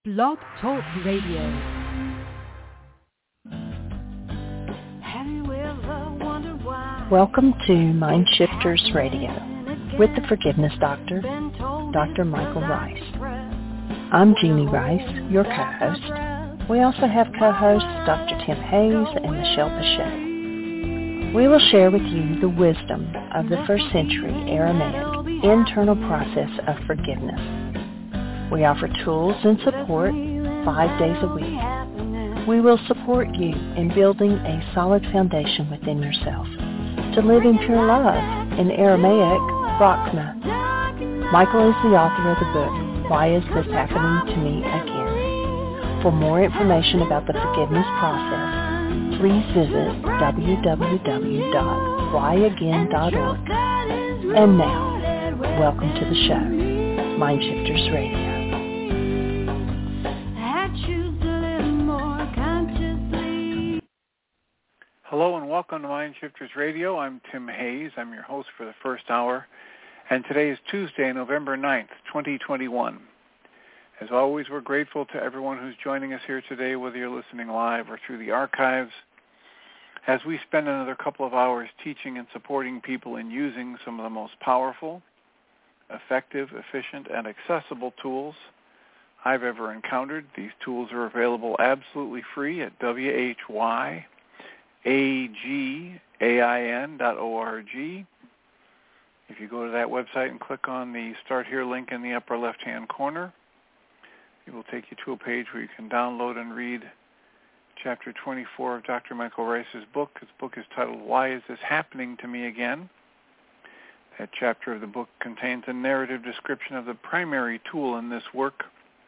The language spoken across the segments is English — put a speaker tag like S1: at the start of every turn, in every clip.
S1: Blog Talk Radio.
S2: Welcome to Mind Shifters Radio with the Forgiveness Doctor, Dr. Michael Rice. I'm Jeannie Rice, your co-host. We also have co-hosts Dr. Tim Hayes and Michelle Pacheco. We will share with you the wisdom of the first century Aramaic internal process of forgiveness. We offer tools and support 5 days a week. We will support you in building a solid foundation within yourself to live in pure love, in Aramaic, Rachma. Michael is the author of the book, Why Is This Happening to Me Again? For more information about the forgiveness process, please visit www.whyagain.org. And now, welcome to the show, Mind Shifters Radio.
S3: Hello and welcome to Mind Shifters Radio. I'm Tim Hayes. I'm your host for the first hour. And today is Tuesday, November 9th, 2021. As always, we're grateful to everyone who's joining us here today, whether you're listening live or through the archives, as we spend another couple of hours teaching and supporting people in using some of the most powerful, effective, efficient, and accessible tools I've ever encountered. These tools are available absolutely free at whyagain.org. If you go to that website and click on the Start Here link in the upper left-hand corner, it will take you to a page where you can download and read Chapter 24 of Dr. Michael Rice's book. His book is titled, Why Is This Happening to Me Again? That chapter of the book contains a narrative description of the primary tool in this work,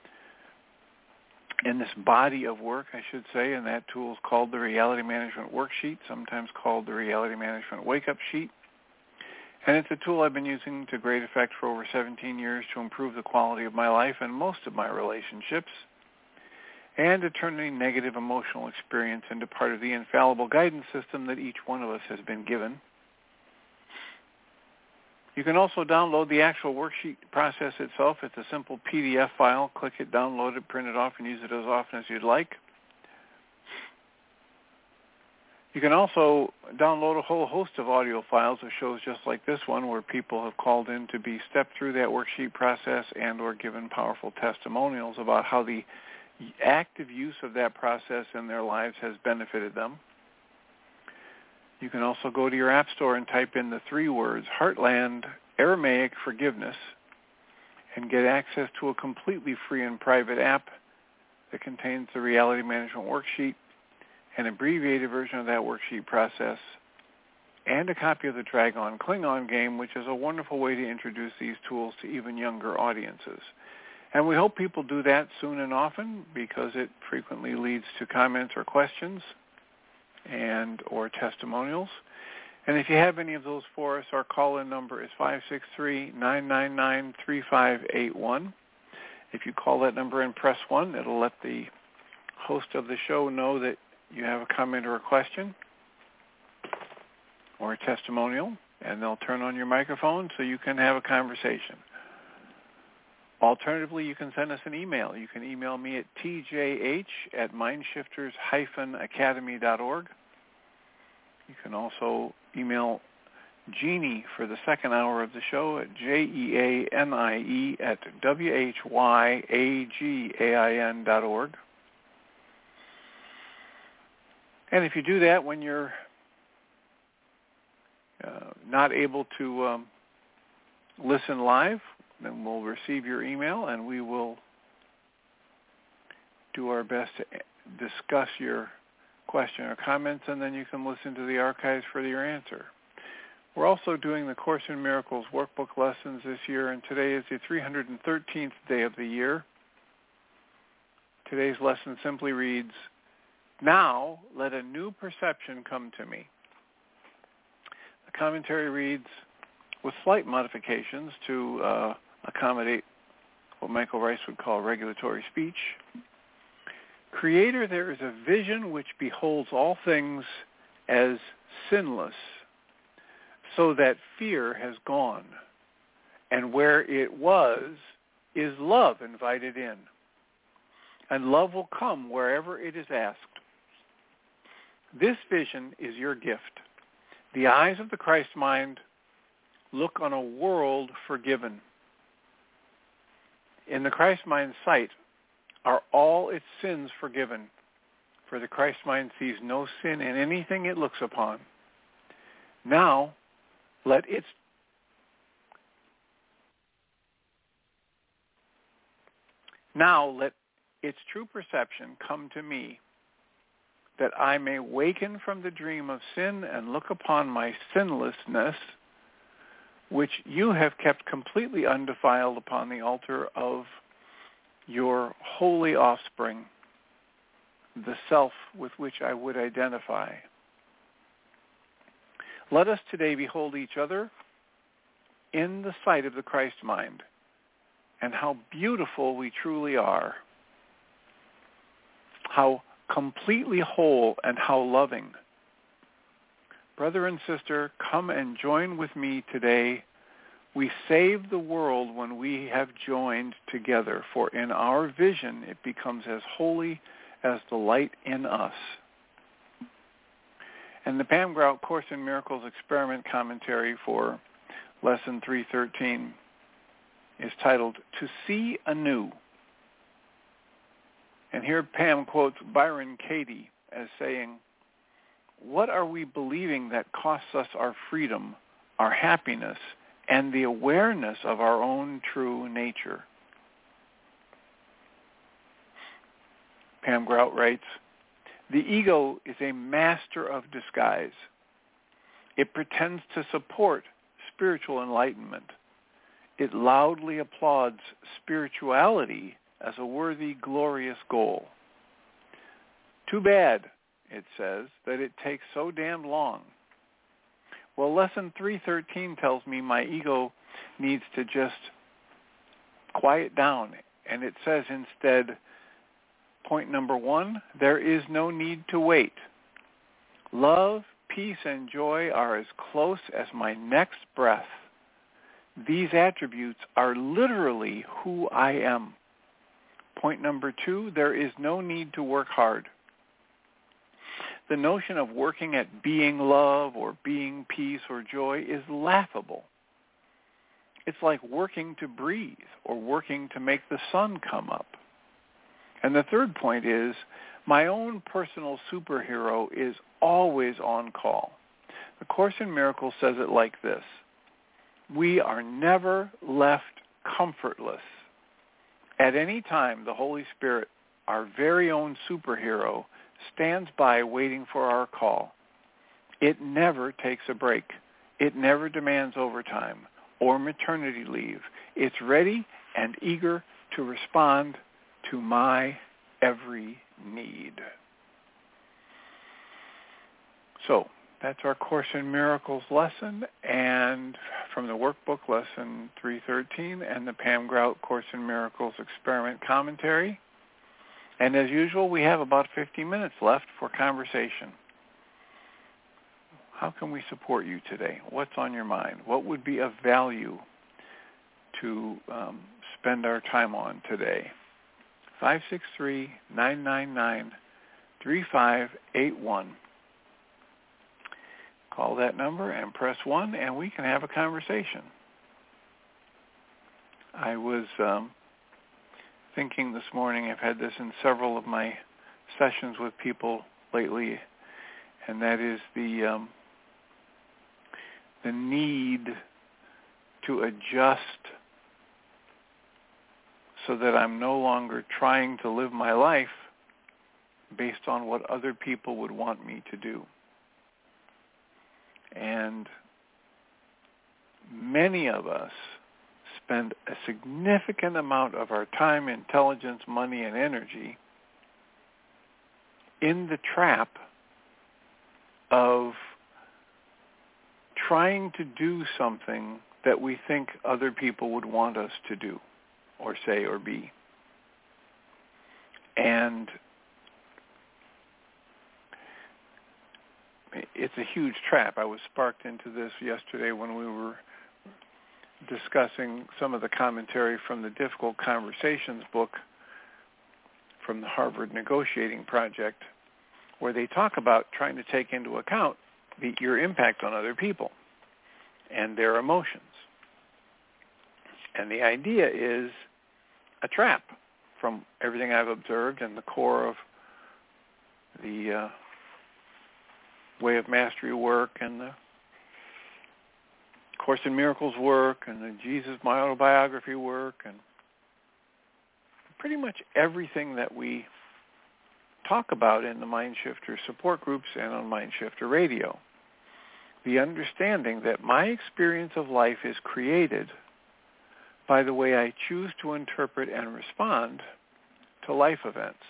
S3: in this body of work, I should say, and that tool is called the Reality Management Worksheet, sometimes called the Reality Management Wake-Up Sheet. And it's a tool I've been using to great effect for over 17 years to improve the quality of my life and most of my relationships, and to turn any negative emotional experience into part of the infallible guidance system that each one of us has been given. You can also download the actual worksheet process itself. It's a simple PDF file. Click it, download it, print it off, and use it as often as you'd like. You can also download a whole host of audio files of shows just like this one, where people have called in to be stepped through that worksheet process and or given powerful testimonials about how the active use of that process in their lives has benefited them. You can also go to your app store and type in the 3 words, Heartland Aramaic Forgiveness, and get access to a completely free and private app that contains the Reality Management Worksheet, an abbreviated version of that worksheet process, and a copy of the Dragon Klingon game, which is a wonderful way to introduce these tools to even younger audiences. And we hope people do that soon and often, because it frequently leads to comments or questions and or testimonials. And if you have any of those for us, our call-in number is 563-999-3581. If you call that number and press 1, it'll let the host of the show know that you have a comment or a question or a testimonial, and they'll turn on your microphone so you can have a conversation. Alternatively, you can send us an email. You can email me at tjh@mindshifters-academy.org. You can also email Jeannie for the second hour of the show at jeanie@whyagain.org. And if you do that when you're not able to listen live, then we'll receive your email and we will do our best to discuss your question or comments, and then you can listen to the archives for your answer. We're also doing the Course in Miracles workbook lessons this year, and today is the 313th day of the year. Today's lesson simply reads, Now let a new perception come to me. The commentary reads, with slight modifications to accommodate what Michael Rice would call regulatory speech. Creator, there is a vision which beholds all things as sinless, so that fear has gone, and where it was is love invited in. and love will come wherever it is asked. This vision is your gift. The eyes of the Christ mind look on a world forgiven. In the Christ mind's sight are all its sins forgiven, for the Christ mind sees no sin in anything it looks upon. Now let its true perception come to me, that I may waken from the dream of sin and look upon my sinlessness, which you have kept completely undefiled upon the altar of your holy offspring, the self with which I would identify. Let us today behold each other in the sight of the Christ mind, and how beautiful we truly are, how completely whole and how loving. Brother and sister, come and join with me today. We save the world when we have joined together, for in our vision it becomes as holy as the light in us. And the Pam Grout Course in Miracles Experiment Commentary for Lesson 313 is titled, To See Anew. And here Pam quotes Byron Katie as saying, what are we believing that costs us our freedom, our happiness, and the awareness of our own true nature? Pam Grout writes, the ego is a master of disguise. It pretends to support spiritual enlightenment. It loudly applauds spirituality as a worthy, glorious goal. Too bad, it says, that it takes so damned long. Well, Lesson 313 tells me my ego needs to just quiet down. And it says instead, point number 1, there is no need to wait. Love, peace, and joy are as close as my next breath. These attributes are literally who I am. Point number 2, there is no need to work hard. The notion of working at being love or being peace or joy is laughable. It's like working to breathe or working to make the sun come up. And the third point is, my own personal superhero is always on call. The Course in Miracles says it like this: we are never left comfortless. At any time, the Holy Spirit, our very own superhero, stands by waiting for our call. It never takes a break. It never demands overtime or maternity leave. It's ready and eager to respond to my every need. So that's our Course in Miracles lesson, and from the workbook, Lesson 313, and the Pam Grout Course in Miracles Experiment Commentary. And as usual, we have about 50 minutes left for conversation. How can we support you today? What's on your mind? What would be of value to spend our time on today? 563-999-3581. Call that number and press 1, and we can have a conversation. I was thinking this morning, I've had this in several of my sessions with people lately, and that is the need to adjust so that I'm no longer trying to live my life based on what other people would want me to do. And many of us spend a significant amount of our time, intelligence, money, and energy in the trap of trying to do something that we think other people would want us to do or say or be. And it's a huge trap. I was sparked into this yesterday when we were discussing some of the commentary from the Difficult Conversations book from the Harvard Negotiating Project, where they talk about trying to take into account your impact on other people and their emotions. And the idea is a trap from everything I've observed and the core of the Way of Mastery work and the Course in Miracles work and the Jesus My Autobiography work and pretty much everything that we talk about in the Mindshifter support groups and on Mindshifter Radio. The understanding that my experience of life is created by the way I choose to interpret and respond to life events.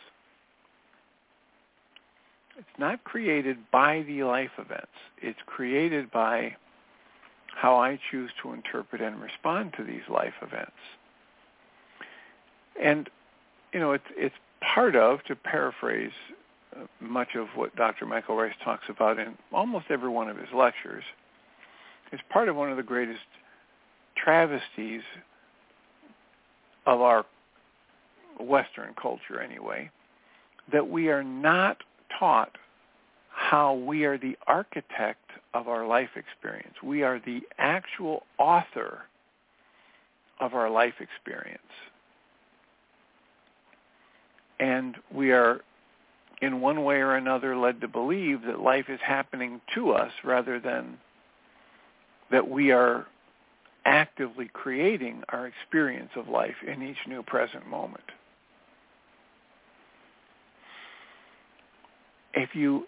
S3: It's not created by the life events. It's created by how I choose to interpret and respond to these life events. And, it's part of, to paraphrase much of what Dr. Michael Ryce talks about in almost every one of his lectures, is part of one of the greatest travesties of our Western culture anyway, that we are not taught how we are the architect of our life experience. We are the actual author of our life experience. And we are, in one way or another, led to believe that life is happening to us rather than that we are actively creating our experience of life in each new present moment. If you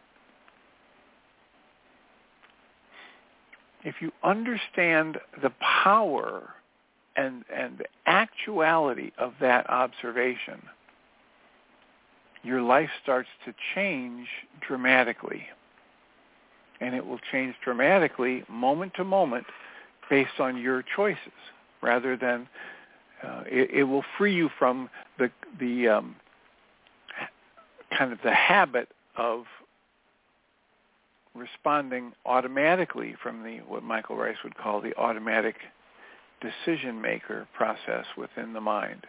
S3: understand the power and the actuality of that observation, your life starts to change dramatically. And it will change dramatically moment to moment based on your choices, rather than it will free you from the kind of the habit of responding automatically from what Michael Ryce would call the automatic decision maker process within the mind,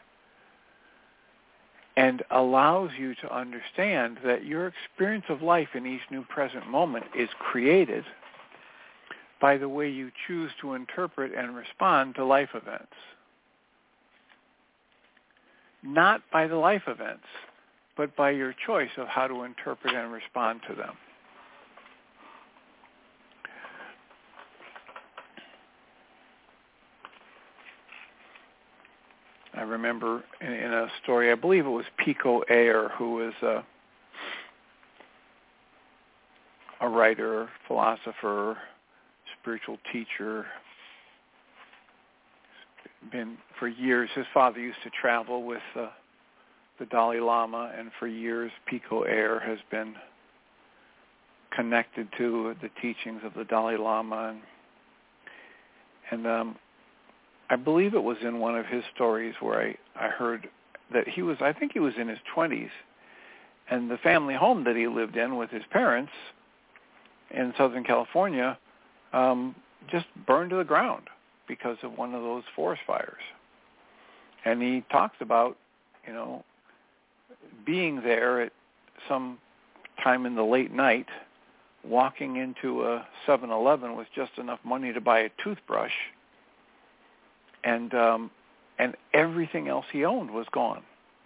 S3: and allows you to understand that your experience of life in each new present moment is created by the way you choose to interpret and respond to life events. Not by the life events, but by your choice of how to interpret and respond to them. I remember in a story, I believe it was Pico Ayer, who was a writer, philosopher, spiritual teacher. Been for years. His father used to travel with the Dalai Lama, and for years Pico Ayer has been connected to the teachings of the Dalai Lama. And I believe it was in one of his stories where I heard that I think he was in his 20s, and the family home that he lived in with his parents in Southern California just burned to the ground because of one of those forest fires. And he talks about, being there at some time in the late night, walking into a 7-Eleven with just enough money to buy a toothbrush, and everything else he owned was gone.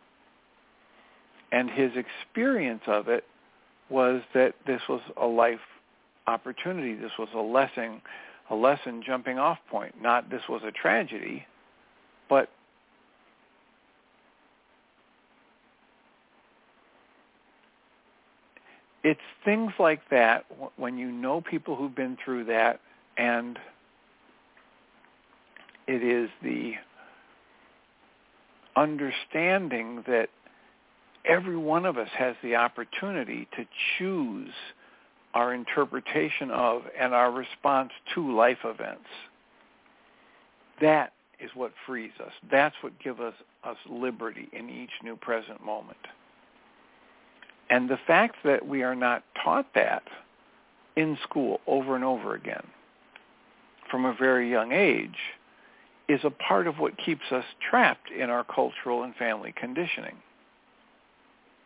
S3: And his experience of it was that this was a life opportunity. This was a lesson jumping off point. Not this was a tragedy, but it's things like that when you know people who've been through that, and it is the understanding that every one of us has the opportunity to choose our interpretation of and our response to life events. That is what frees us. That's what gives us liberty in each new present moment. And the fact that we are not taught that in school over and over again from a very young age is a part of what keeps us trapped in our cultural and family conditioning.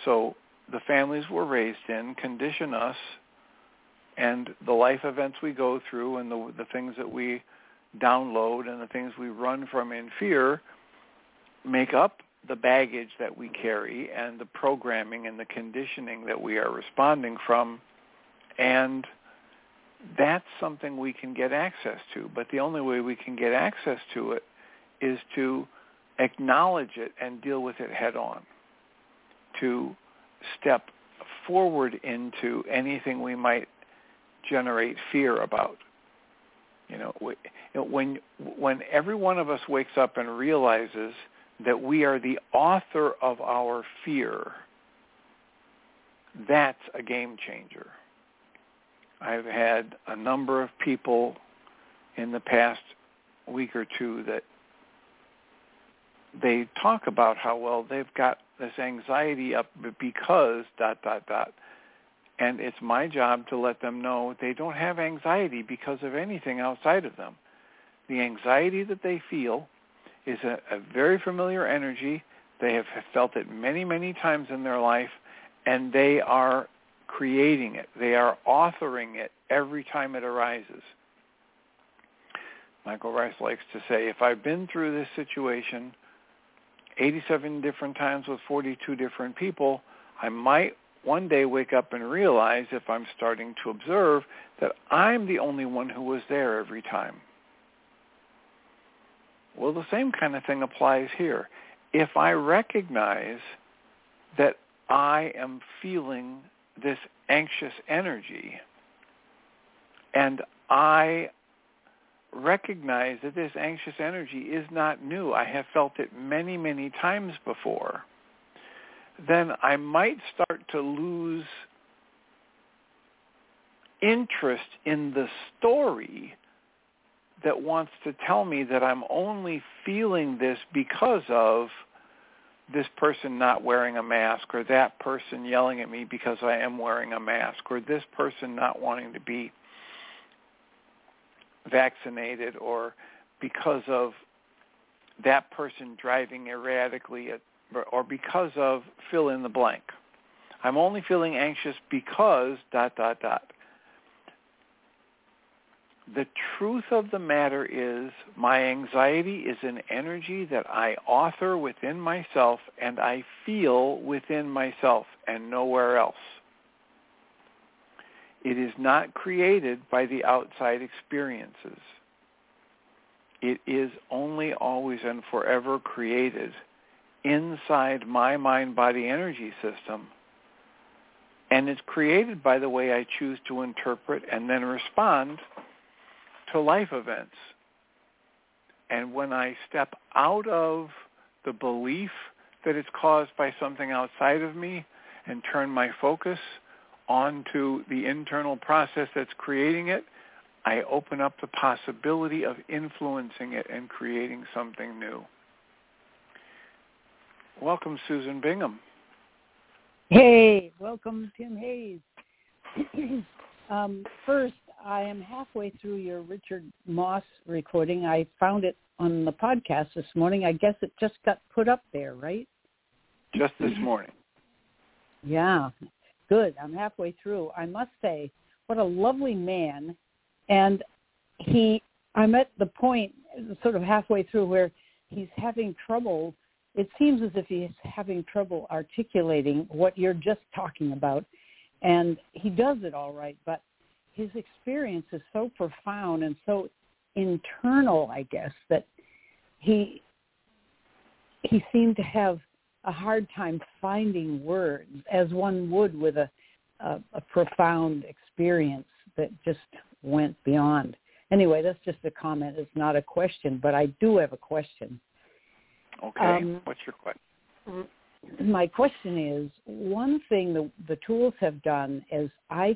S3: So the families we're raised in condition us, and the life events we go through and the things that we download and the things we run from in fear make up the baggage that we carry and the programming and the conditioning that we are responding from. And that's something we can get access to. But the only way we can get access to it is to acknowledge it and deal with it head on, to step forward into anything we might generate fear about. When every one of us wakes up and realizes that we are the author of our fear, that's a game changer. I've had a number of people in the past week or two that they talk about how, well, they've got this anxiety up because ... And it's my job to let them know they don't have anxiety because of anything outside of them. The anxiety that they feel is a very familiar energy. They have felt it many, many times in their life, and they are creating it. They are authoring it every time it arises. Michael Rice likes to say, if I've been through this situation 87 different times with 42 different people, I might one day wake up and realize, if I'm starting to observe, that I'm the only one who was there every time. Well, the same kind of thing applies here. If I recognize that I am feeling this anxious energy, and I recognize that this anxious energy is not new, I have felt it many, many times before, then I might start to lose interest in the story that wants to tell me that I'm only feeling this because of this person not wearing a mask, or that person yelling at me because I am wearing a mask, or this person not wanting to be vaccinated, or because of that person driving erratically, or because of fill in the blank. I'm only feeling anxious because ... The truth of the matter is, my anxiety is an energy that I author within myself and I feel within myself and nowhere else. It is not created by the outside experiences. It is only, always, and forever created inside my mind-body energy system, and it's created by the way I choose to interpret and then respond to life events. And when I step out of the belief that it's caused by something outside of me and turn my focus onto the internal process that's creating it, I open up the possibility of influencing it and creating something new. Welcome, Susan Bingham.
S1: Hey, welcome, Tim Hayes. First, I am halfway through your Richard Moss recording. I found it on the podcast this morning. I guess it just got put up there, right?
S3: Just this morning.
S1: Yeah, good. I'm halfway through. I must say, what a lovely man. And I'm at the point, sort of halfway through, where he's having trouble. It seems as if he's having trouble articulating what you're just talking about. And he does it all right, but his experience is so profound and so internal, I guess, that he seemed to have a hard time finding words, as one would with a profound experience that just went beyond. Anyway, that's just a comment. It's not a question, but I do have a question.
S3: Okay. What's your question?
S1: My question is, one thing the tools have done is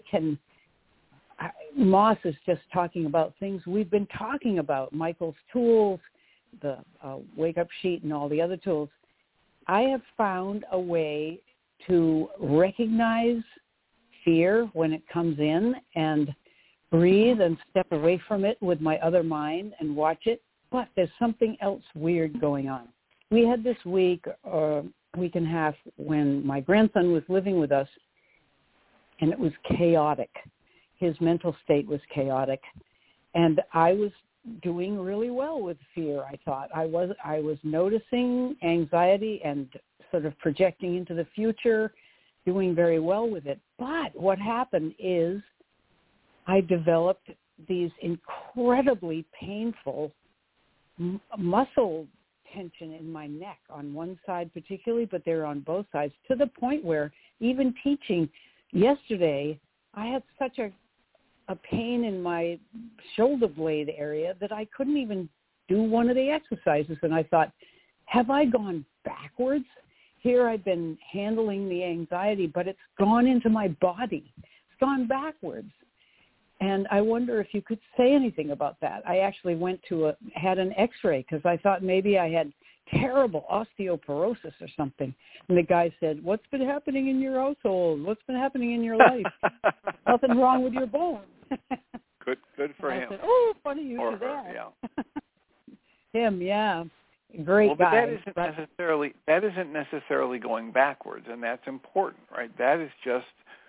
S1: Moss is just talking about things we've been talking about, Michael's tools, the wake-up sheet and all the other tools. I have found a way to recognize fear when it comes in and breathe and step away from it with my other mind and watch it. But there's something else weird going on. We had this week week and a half when my grandson was living with us, and it was chaotic. His mental state was chaotic, and I was doing really well with fear. I thought I was noticing anxiety and sort of projecting into the future, doing very well with it. But what happened is I developed these incredibly painful muscle tension in my neck on one side particularly, but they're on both sides, to the point where even teaching yesterday, I had such a pain in my shoulder blade area that I couldn't even do one of the exercises. And I thought, have I gone backwards? Here I've been handling the anxiety, but it's gone into my body. It's gone backwards. And I wonder if you could say anything about that. I actually had an x-ray because I thought maybe I had terrible osteoporosis or something. And the guy said, what's been happening in your household? What's been happening in your life? Nothing wrong with your bones.
S3: Good for him.
S1: I said, oh, funny you
S3: or
S1: said
S3: her,
S1: that.
S3: Yeah.
S1: Him, yeah. Great guy.
S3: But that isn't necessarily going backwards, and that's important, right? That is just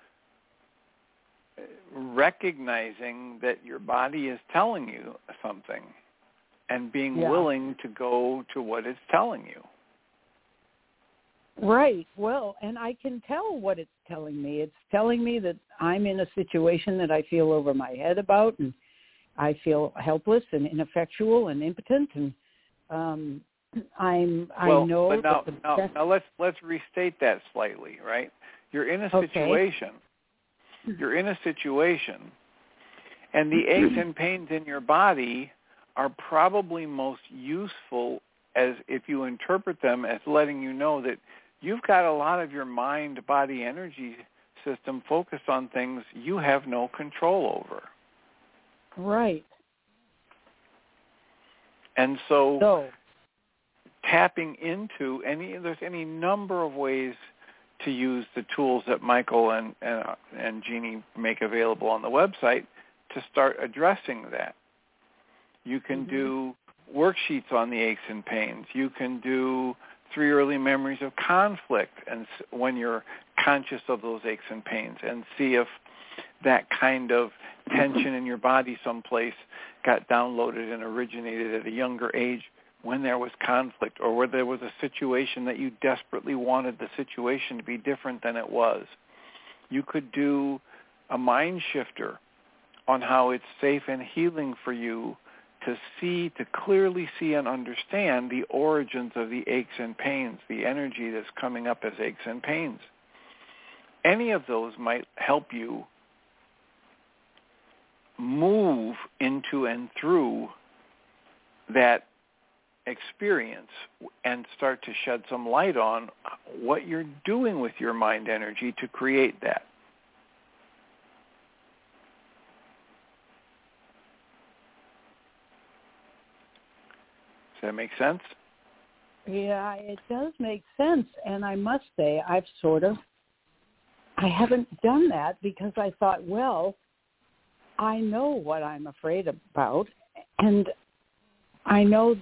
S3: recognizing that your body is telling you something and being willing to go to what it's telling you.
S1: Right. Well, and I can tell what it's telling me. It's telling me that I'm in a situation that I feel over my head about, and I feel helpless and ineffectual and impotent, and I know.
S3: But now let's restate that slightly, right? You're in a situation. You're in a situation, and the aches and pains in your body are probably most useful as if you interpret them as letting you know that you've got a lot of your mind-body energy system focused on things you have no control over.
S1: Right.
S3: And so tapping into there's any number of ways to use the tools that Michael and Jeannie make available on the website to start addressing that. You can do worksheets on the aches and pains. You can do 3 early memories of conflict, and when you're conscious of those aches and pains, and see if that kind of tension in your body someplace got downloaded and originated at a younger age when there was conflict, or where there was a situation that you desperately wanted the situation to be different than it was. You could do a mind shifter on how it's safe and healing for you to clearly see and understand the origins of the aches and pains, the energy that's coming up as aches and pains. Any of those might help you move into and through that experience and start to shed some light on what you're doing with your mind energy to create that. Does that make sense?
S1: Yeah, it does make sense. And I must say, I haven't done that because I thought, well, I know what I'm afraid about, and I know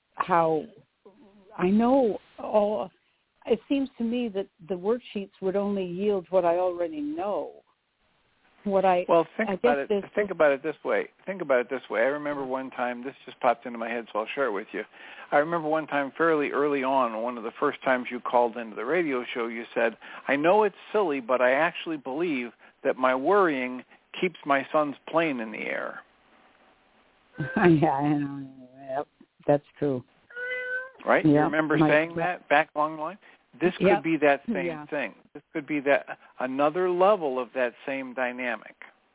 S1: it seems to me that the worksheets would only yield what I already know. Think about it this way. I remember one time, this just popped into my head, so I'll share it with you. I remember one time fairly early on, one of the first times you called into the radio show, you said, I know it's silly, but I actually believe that my worrying keeps my son's plane in the air. Yeah, I know. Yep, that's true.
S3: Right? Yep. You remember saying that back along the line? This could be that same thing. This could be that another level of that same dynamic.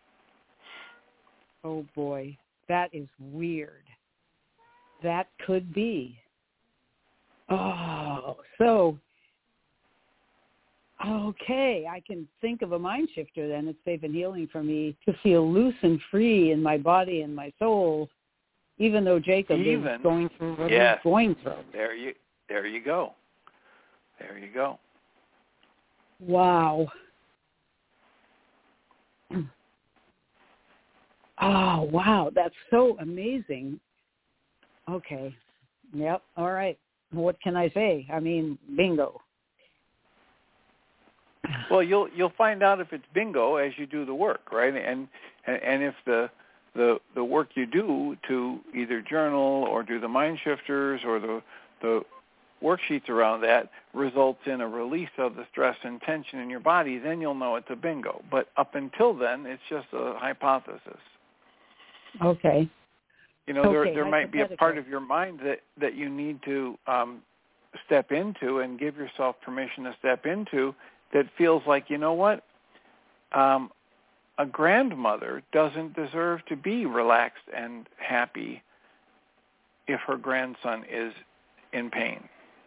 S1: Oh, boy. That is weird. That could be. Oh, so, okay. I can think of a mind shifter then. It's safe and healing for me to feel loose and free in my body and my soul, even though Jacob is going through what he's going through.
S3: There you go. There you go.
S1: Wow. Oh, wow. That's so amazing. Okay. Yep. All right. What can I say? I mean, bingo.
S3: Well, you'll find out if it's bingo as you do the work, right? And if the work you do to either journal or do the mind shifters or the worksheets around that results in a release of the stress and tension in your body, then you'll know it's a bingo. But up until then, it's just a hypothesis.
S1: Okay.
S3: You know, there might be a part of your mind that you need to step into and give yourself permission to step into that feels like, you know what, a grandmother doesn't deserve to be relaxed and happy if her grandson is in pain.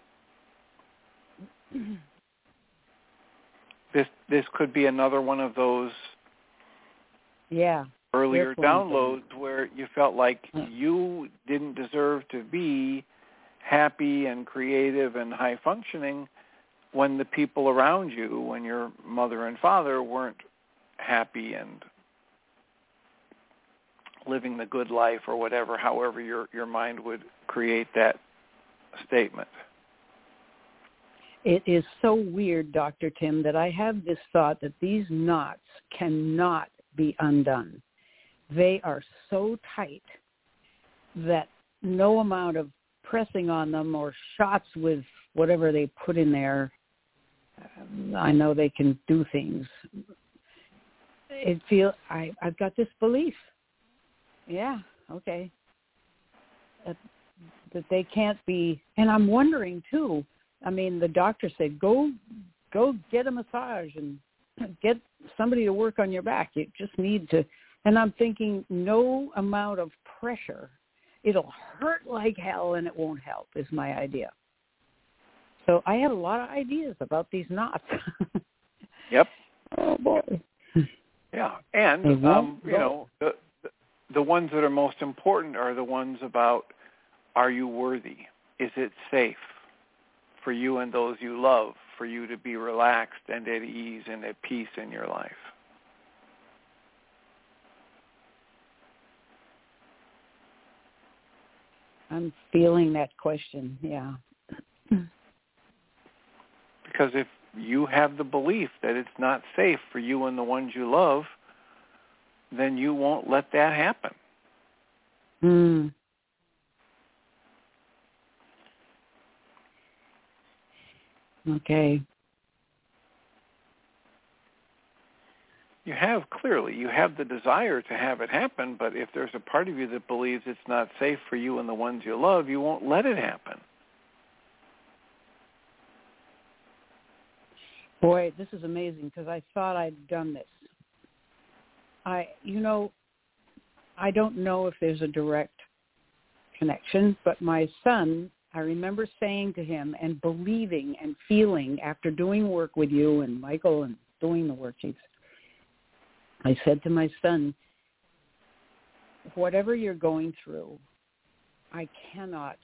S3: This could be another one of those earlier downloads where you felt like you didn't deserve to be happy and creative and high functioning when the people around you, when your mother and father weren't happy and living the good life or whatever, however your mind would create that statement.
S1: It is so weird, Dr. Tim, that I have this thought that these knots cannot be undone. They are so tight that no amount of pressing on them or shots with whatever they put in there, I know they can do things. I've got this belief. Yeah, okay. That they can't be, and I'm wondering too, I mean, the doctor said, go get a massage and get somebody to work on your back. You just need to, and I'm thinking no amount of pressure. It'll hurt like hell and it won't help is my idea. So I had a lot of ideas about these knots.
S3: Yep.
S1: Oh, boy.
S3: Yeah, and, you know, the ones that are most important are the ones about, are you worthy? Is it safe for you and those you love, for you to be relaxed and at ease and at peace in your life?
S1: I'm feeling that question, yeah.
S3: Because if you have the belief that it's not safe for you and the ones you love, then you won't let that happen.
S1: Okay.
S3: You have the desire to have it happen, but if there's a part of you that believes it's not safe for you and the ones you love, you won't let it happen.
S1: Boy, this is amazing because I thought I'd done this. I don't know if there's a direct connection, but my son, I remember saying to him and believing and feeling after doing work with you and Michael and doing the worksheets, I said to my son, whatever you're going through, I cannot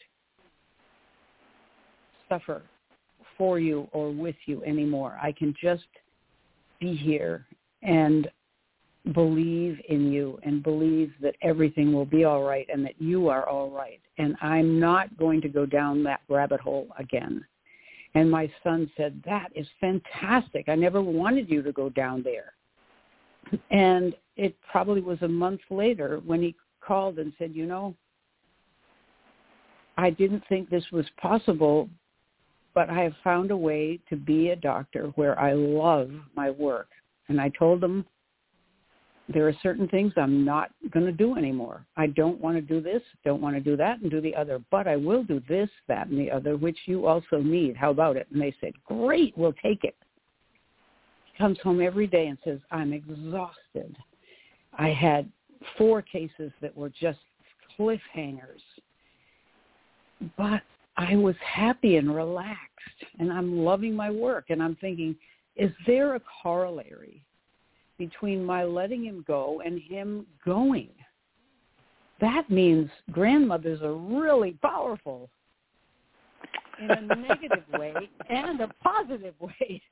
S1: suffer for you or with you anymore. I can just be here and believe in you and believe that everything will be all right and that you are all right. And I'm not going to go down that rabbit hole again. And my son said, that is fantastic. I never wanted you to go down there. And it probably was a month later when he called and said, I didn't think this was possible, but I have found a way to be a doctor where I love my work. And I told him, there are certain things I'm not going to do anymore. I don't want to do this, don't want to do that, and do the other. But I will do this, that, and the other, which you also need. How about it? And they said, great, we'll take it. He comes home every day and says, I'm exhausted. I had 4 cases that were just cliffhangers. But I was happy and relaxed, and I'm loving my work. And I'm thinking, is there a corollary between my letting him go and him going? That means grandmothers are really powerful in a negative way and a positive way.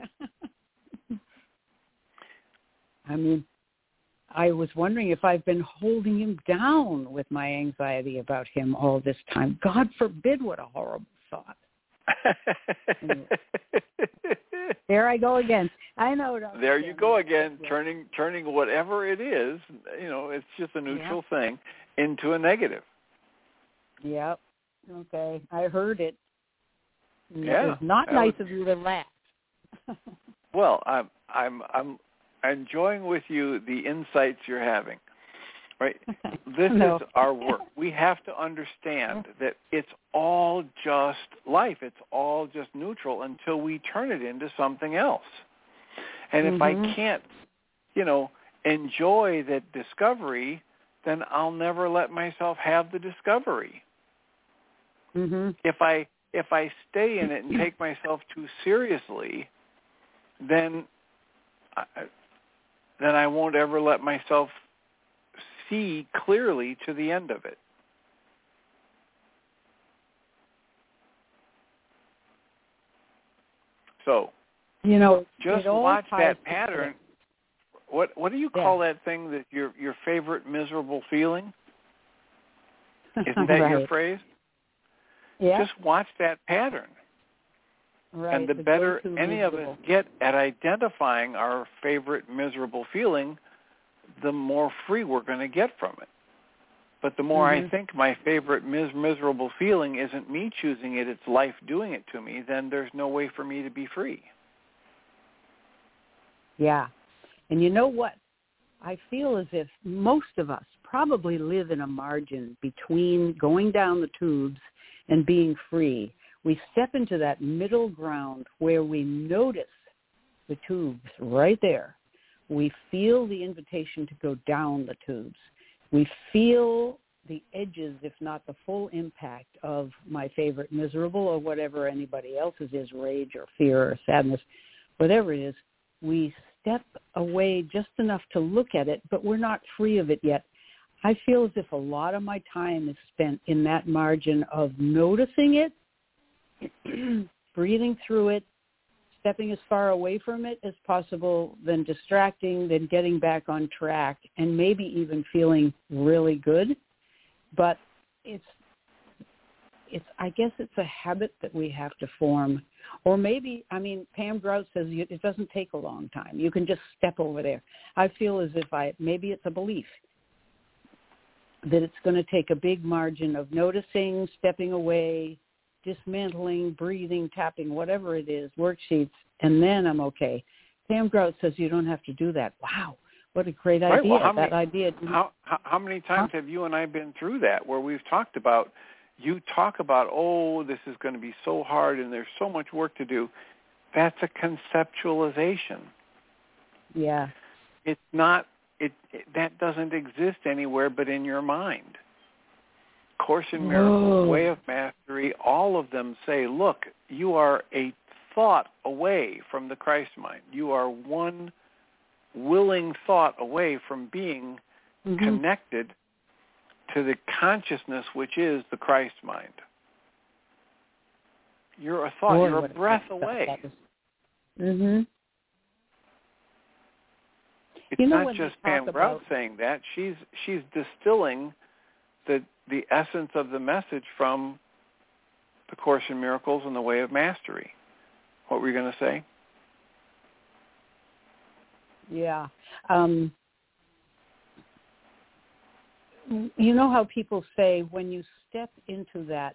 S1: I mean, I was wondering if I've been holding him down with my anxiety about him all this time. God forbid, what a horrible thought. Anyway. There I go again. I know.
S3: There you go again, turning whatever it is, it's just a neutral thing, into a negative.
S1: Yep. Okay. I heard it.
S3: Yeah.
S1: It's not nice of you to laugh.
S3: Well, I'm enjoying with you the insights you're having. Right? This is our work. We have to understand that it's all just life. It's all just neutral until we turn it into something else. And if I can't, enjoy that discovery, then I'll never let myself have the discovery. If I stay in it and take myself too seriously, then I won't ever let myself see clearly to the end of it. So, just watch that pattern. What do you call that thing that your favorite miserable feeling? Isn't that your phrase?
S1: Yeah.
S3: Just watch that pattern.
S1: Right.
S3: And the better any of us get at identifying our favorite miserable feeling, the more free we're going to get from it. But the more I think my favorite miserable feeling isn't me choosing it, it's life doing it to me, then there's no way for me to be free.
S1: Yeah. And you know what? I feel as if most of us probably live in a margin between going down the tubes and being free. We step into that middle ground where we notice the tubes right there. We feel the invitation to go down the tubes. We feel the edges, if not the full impact of my favorite miserable or whatever anybody else's is, rage or fear or sadness, whatever it is. We step away just enough to look at it, but we're not free of it yet. I feel as if a lot of my time is spent in that margin of noticing it, breathing through it, stepping as far away from it as possible, then distracting, then getting back on track, and maybe even feeling really good. But I guess it's a habit that we have to form. Or maybe, Pam Grout says it doesn't take a long time. You can just step over there. I feel as if maybe it's a belief that it's going to take a big margin of noticing, stepping away, dismantling, breathing, tapping, whatever it is, worksheets, and then I'm okay. Pam Grout says you don't have to do that. Wow, what a great idea.
S3: Well, how many times have you and I been through that where we've talked about, you talk about, this is going to be so hard and there's so much work to do. That's a conceptualization.
S1: Yeah.
S3: It's not, that doesn't exist anywhere but in your mind. Course in Miracles, Way of Mastery, all of them say, look, you are a thought away from the Christ mind. You are one willing thought away from being connected to the consciousness which is the Christ mind. You're a thought. You're a breath away. It's not just Pam Grout saying that. She's distilling the essence of the message from the Course in Miracles and the Way of Mastery. What were you going to say?
S1: Yeah. You know how people say when you step into that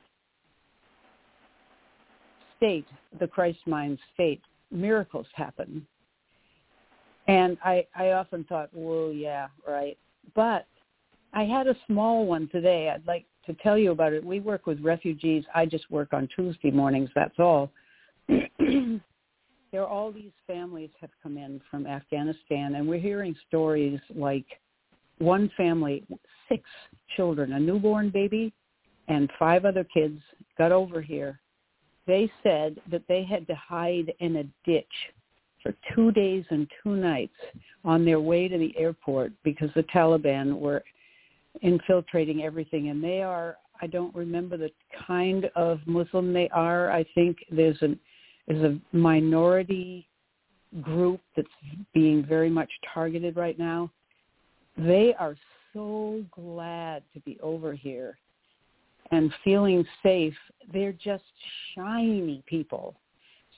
S1: state, the Christ mind state, miracles happen. And I often thought, well, yeah, right. But I had a small one today. I'd like to tell you about it. We work with refugees. I just work on Tuesday mornings, that's all. There are all these families have come in from Afghanistan, and we're hearing stories like one family, 6 children, a newborn baby, and 5 other kids got over here. They said that they had to hide in a ditch for 2 days and 2 nights on their way to the airport because the Taliban were infiltrating everything. And they are, I don't remember the kind of Muslim they are. I think there's a minority group that's being very much targeted right now. They are so glad to be over here and feeling safe. They're just shiny people.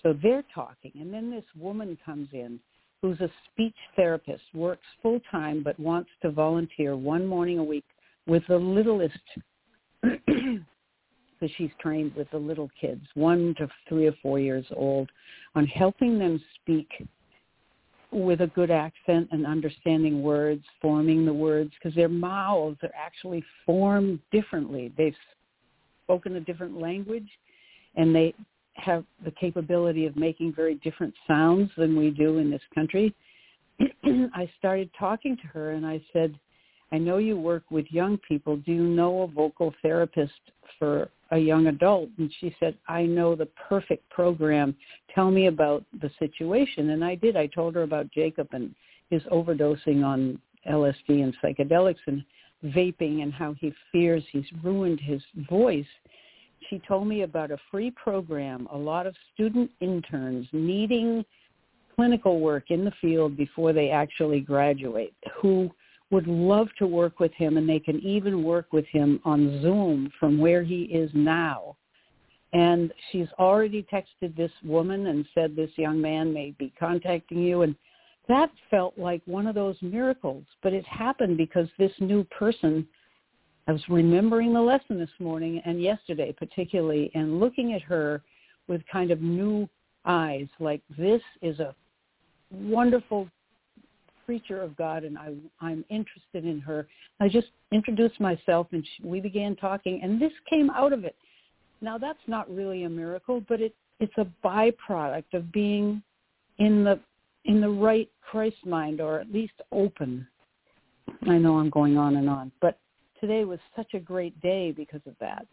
S1: So they're talking, and then this woman comes in who's a speech therapist, works full-time, but wants to volunteer one morning a week with the littlest, because she's trained with the little kids, 1 to 3 or 4 years old, on helping them speak with a good accent and understanding words, forming the words, because their mouths are actually formed differently. They've spoken a different language, and they have the capability of making very different sounds than we do in this country. I started talking to her, and I said, I know you work with young people. Do you know a vocal therapist for a young adult? And she said, I know the perfect program. Tell me about the situation. And I did. I told her about Jacob and his overdosing on LSD and psychedelics and vaping and how he fears he's ruined his voice. She told me about a free program, a lot of student interns needing clinical work in the field before they actually graduate, who would love to work with him, and they can even work with him on Zoom from where he is now. And she's already texted this woman and said this young man may be contacting you, and that felt like one of those miracles. But it happened because this new person, I was remembering the lesson this morning and yesterday particularly, and looking at her with kind of new eyes, like this is a wonderful creature of God, and I'm interested in her. I just introduced myself, and we began talking, and this came out of it. Now, that's not really a miracle, but it's a byproduct of being in the right Christ mind, or at least open. I know I'm going on and on, but today was such a great day because of that.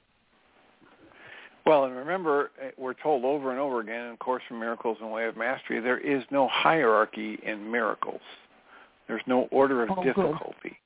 S3: Well, and remember, we're told over and over again in Course in Miracles and Way of Mastery, there is no hierarchy in miracles. There's no order of difficulty.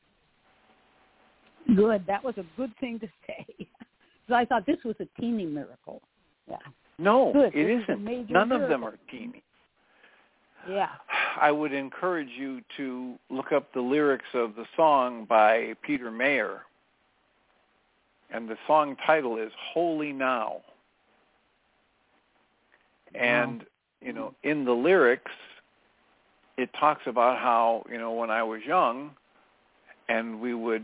S1: Good. That was a good thing to say. So I thought this was a teeny miracle. Yeah.
S3: No,
S1: good.
S3: It isn't. None miracle. Of them are teeny.
S1: Yeah.
S3: I would encourage you to look up the lyrics of the song by Peter Mayer. And the song title is Holy Now. And, you know, in the lyrics, it talks about how, you know, when I was young and we would,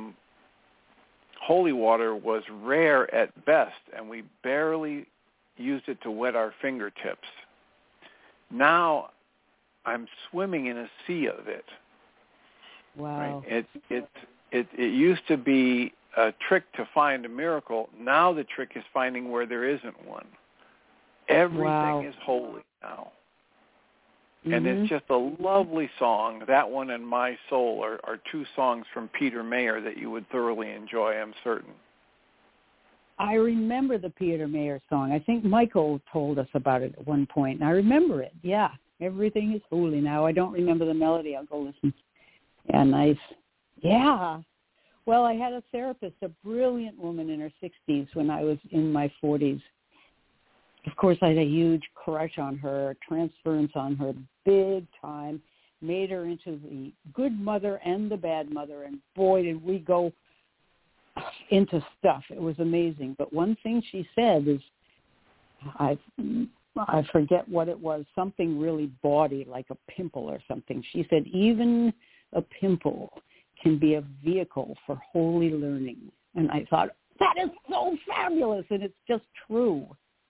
S3: holy water was rare at best, and we barely used it to wet our fingertips. Now I'm swimming in a sea of it.
S1: Wow.
S3: Right? It used to be a trick to find a miracle. Now the trick is finding where there isn't one. Everything is holy now. Mm-hmm. And it's just a lovely song. That one and My Soul are two songs from Peter Mayer that you would thoroughly enjoy, I'm certain.
S1: I remember the Peter Mayer song. I think Michael told us about it at one point, and I remember it. Yeah, everything is holy now. I don't remember the melody. I'll go listen. Yeah, nice. Yeah. Well, I had a therapist, a brilliant woman in her 60s when I was in my 40s. Of course, I had a huge crush on her, transference on her big time, made her into the good mother and the bad mother, and boy, did we go into stuff. It was amazing. But one thing she said is, I forget what it was, something really bawdy, like a pimple or something. She said, even a pimple can be a vehicle for holy learning. And I thought, that is so fabulous, and it's just true.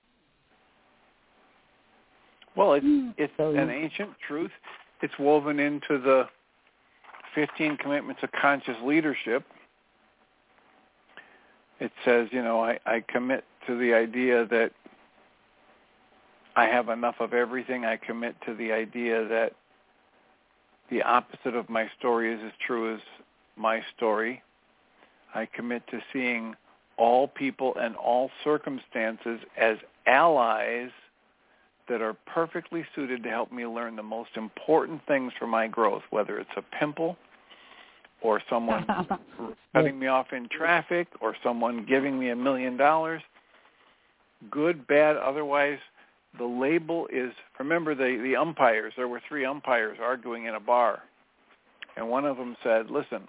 S3: Well, it's an ancient truth. It's woven into the 15 Commitments of Conscious Leadership. It says, you know, I commit to the idea that I have enough of everything. I commit to the idea that the opposite of my story is as true as my story. I commit to seeing all people and all circumstances as allies that are perfectly suited to help me learn the most important things for my growth, whether it's a pimple or someone cutting me off in traffic or someone giving me $1 million. Good, bad, otherwise, the label is, remember the umpires, there were 3 umpires arguing in a bar, and one of them said, listen,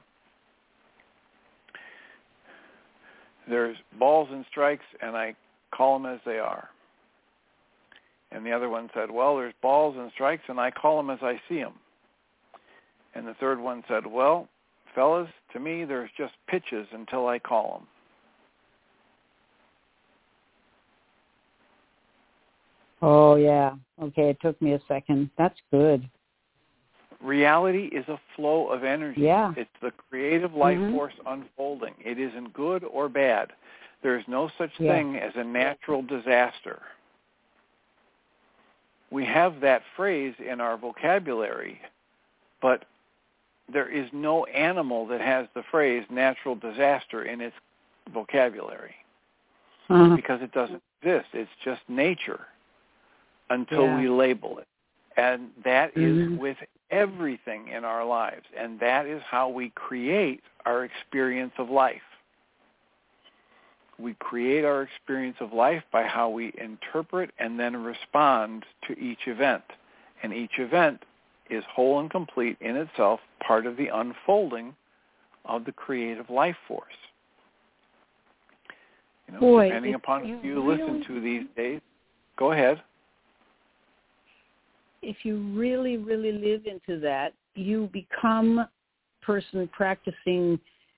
S3: there's balls and strikes, and I call them as they are. And the other one said, well, there's balls and strikes, and I call them as I see them. And the third one said, well, fellas, to me, there's just pitches until I call them.
S1: Oh, yeah. Okay, it took me a second. That's good.
S3: Reality is a flow of energy.
S1: Yeah.
S3: It's the creative life force unfolding. It isn't good or bad. There is no such thing as a natural disaster. We have that phrase in our vocabulary, but there is no animal that has the phrase natural disaster in its vocabulary because it doesn't exist. It's just nature until we label it. And that is with everything in our lives. And that is how we create our experience of life. We create our experience of life by how we interpret and then respond to each event. And each event is whole and complete in itself, part of the unfolding of the creative life force. You know,
S1: Boy,
S3: depending upon who you listen to these days. Go ahead.
S1: If you really, really live into that, you become a person practicing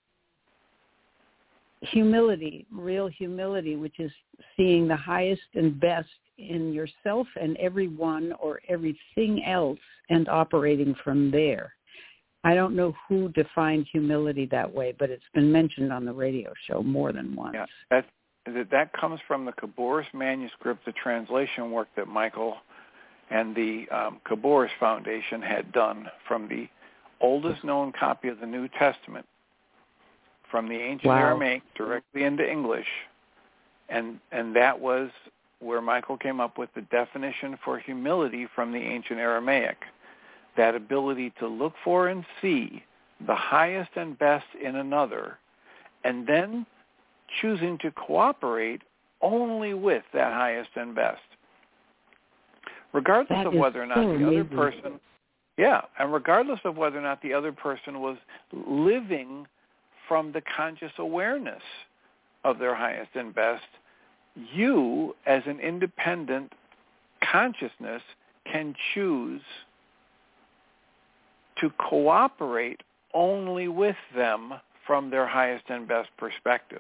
S1: humility, real humility, which is seeing the highest and best in yourself and everyone or everything else and operating from there. I don't know who defined humility that way, but it's been mentioned on the radio show more than once.
S3: Yeah, that comes from the Khabouris manuscript, the translation work that Michael and the Khabouris Foundation had done from the oldest known copy of the New Testament, from the ancient Aramaic directly into English. And that was where Michael came up with the definition for humility from the ancient Aramaic, that ability to look for and see the highest and best in another, and then choosing to cooperate only with that highest and best. Regardless of whether or not the other person, and regardless of whether or not the other person was living from the conscious awareness of their highest and best, you, as an independent consciousness, can choose to cooperate only with them from their highest and best perspective.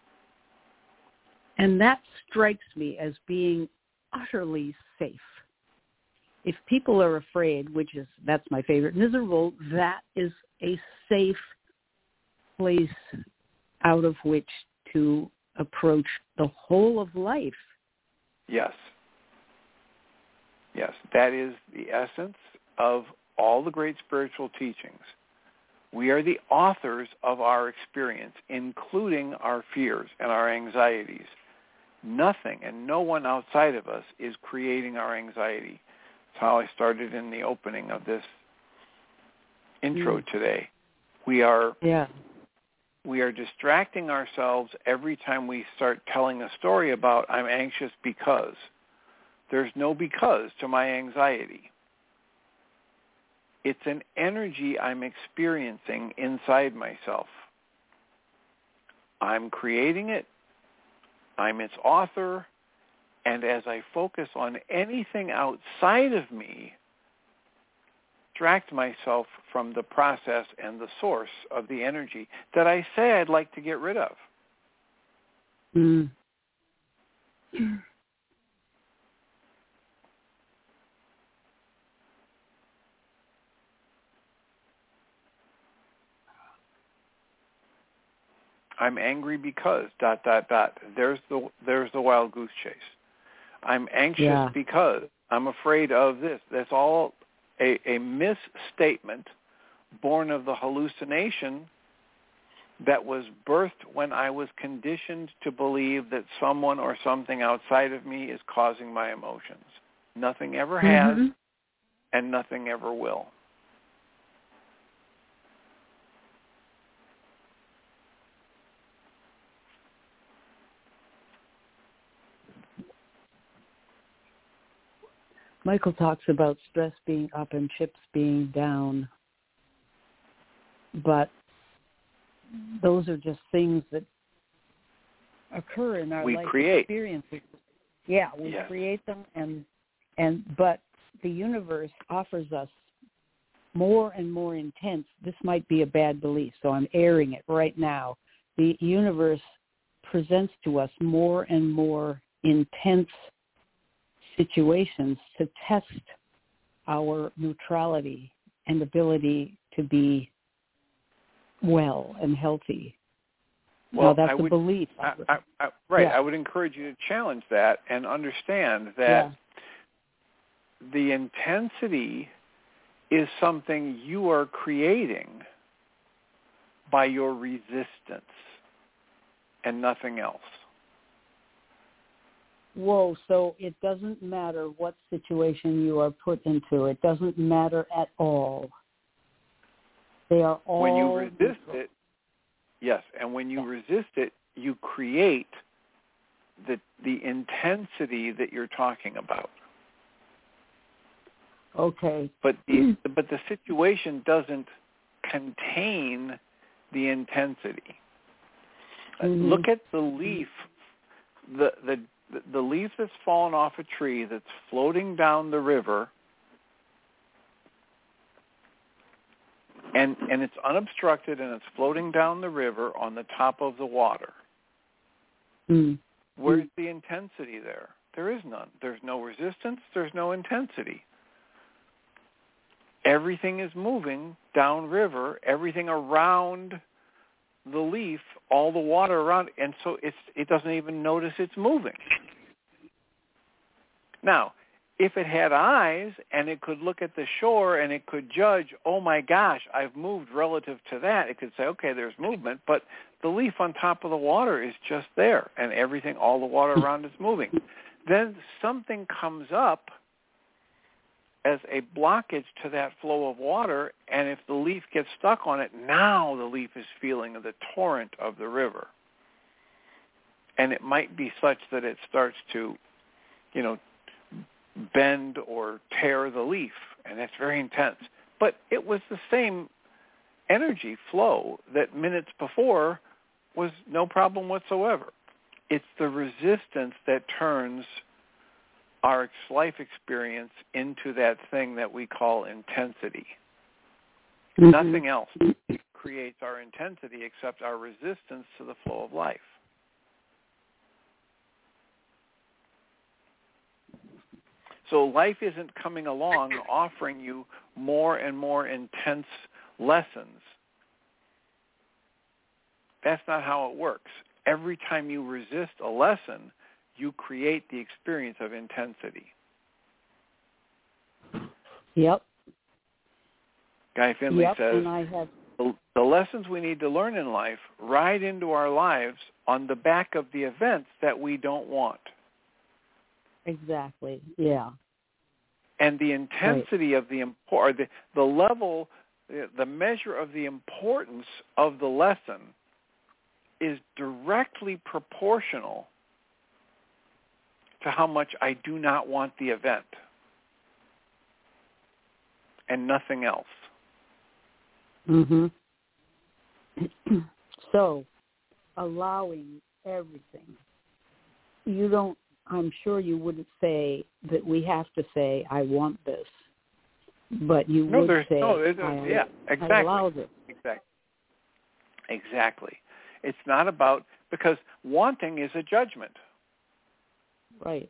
S1: And that strikes me as being utterly safe. If people are afraid, that's my favorite, miserable, that is a safe place out of which to approach the whole of life.
S3: Yes. Yes, that is the essence of all the great spiritual teachings. We are the authors of our experience, including our fears and our anxieties. Nothing and no one outside of us is creating our anxiety. That's how I started in the opening of this intro today. We are distracting ourselves every time we start telling a story about I'm anxious because. There's no because to my anxiety. It's an energy I'm experiencing inside myself. I'm creating it. I'm its author. And as I focus on anything outside of me, distract myself from the process and the source of the energy that I say I'd like to get rid of. I'm angry because ... There's the wild goose chase. I'm anxious because I'm afraid of this. That's all a misstatement born of the hallucination that was birthed when I was conditioned to believe that someone or something outside of me is causing my emotions. Nothing ever has, and nothing ever will.
S1: Michael talks about stress being up and chips being down, but those are just things that occur in our life experiences. Yeah, we create them, and But the universe offers us more and more intense. This might be a bad belief, so I'm airing it right now. The universe presents to us more and more intense situations to test our neutrality and ability to be well and healthy.
S3: Well,
S1: now, that's a belief.
S3: Right. Yeah. I would encourage you to challenge that and understand that the intensity is something you are creating by your resistance and nothing else.
S1: Whoa, so it doesn't matter what situation you are put into. It doesn't matter at all. They are all...
S3: When you resist it, yes, and when you resist it, you create the intensity that you're talking about.
S1: Okay.
S3: But the situation doesn't contain the intensity. Mm-hmm. Look at the leaf, the leaf that's fallen off a tree that's floating down the river, and it's unobstructed and it's floating down the river on the top of the water.
S1: Mm.
S3: Where's the intensity there? There is none. There's no resistance. There's no intensity. Everything is moving downriver, everything around the leaf, all the water around, and so it doesn't even notice it's moving. Now, if it had eyes and it could look at the shore and it could judge, oh my gosh, I've moved relative to that, it could say, okay, there's movement, but the leaf on top of the water is just there, and everything, all the water around is moving. Then something comes up as a blockage to that flow of water, and if the leaf gets stuck on it, now the leaf is feeling the torrent of the river. And it might be such that it starts to, bend or tear the leaf, and that's very intense. But it was the same energy flow that minutes before was no problem whatsoever. It's the resistance that turns our life experience into that thing that we call intensity. Mm-hmm. Nothing else creates our intensity except our resistance to the flow of life. So life isn't coming along offering you more and more intense lessons. That's not how it works. Every time you resist a lesson, you create the experience of intensity.
S1: Yep.
S3: Guy Finley says,
S1: and I have...
S3: the lessons we need to learn in life ride into our lives on the back of the events that we don't want.
S1: Exactly, yeah.
S3: And the intensity of the level, the measure of the importance of the lesson is directly proportional to how much I do not want the event and nothing else.
S1: Mm-hmm. So, allowing everything. I'm sure you wouldn't say that we have to say, I want this. But you would say,
S3: exactly.
S1: I allow this.
S3: Exactly. It's not about, because wanting is a judgment.
S1: Right.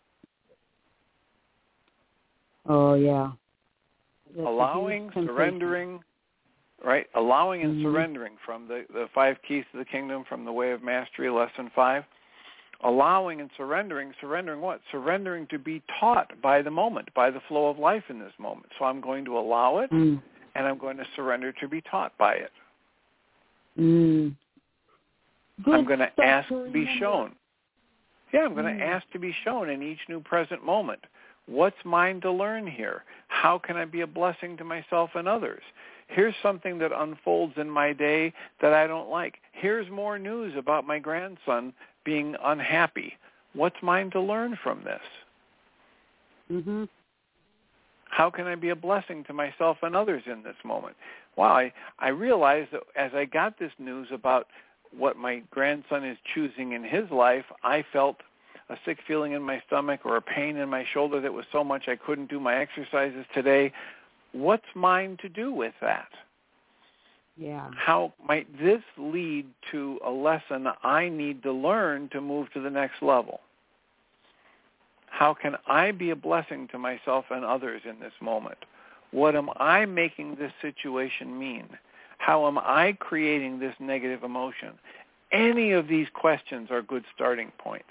S1: Oh, yeah. That's
S3: allowing, surrendering, right? Allowing and surrendering from the 5 keys to the kingdom, from the way of mastery, lesson 5. Allowing and surrendering what? Surrendering to be taught by the moment, by the flow of life in this moment. So I'm going to allow it, and I'm going to surrender to be taught by it.
S1: Mm.
S3: I'm going to ask to be shown. Yeah, I'm going to ask to be shown in each new present moment. What's mine to learn here? How can I be a blessing to myself and others? Here's something that unfolds in my day that I don't like. Here's more news about my grandson being unhappy. What's mine to learn from this?
S1: Mm-hmm.
S3: How can I be a blessing to myself and others in this moment? Wow, I realized that as I got this news about what my grandson is choosing in his life, I felt a sick feeling in my stomach or a pain in my shoulder that was so much I couldn't do my exercises today. What's mine to do with that?
S1: Yeah.
S3: How might this lead to a lesson I need to learn to move to the next level? How can I be a blessing to myself and others in this moment? What am I making this situation mean? How am I creating this negative emotion? Any of these questions are good starting points.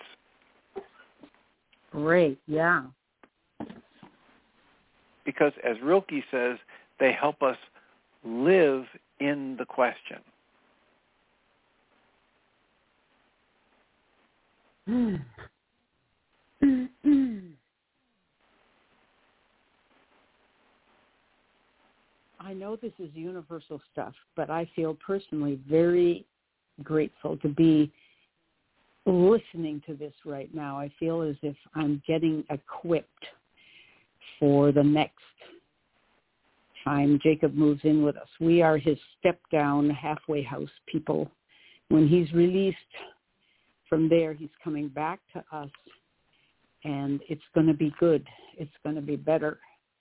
S1: Great, yeah.
S3: Because as Rilke says, they help us live in the question.
S1: I know this is universal stuff, but I feel personally very grateful to be listening to this right now. I feel as if I'm getting equipped for the next time Jacob moves in with us. We are his step-down halfway house people. When he's released from there, he's coming back to us, and it's going to be good. It's going to be better.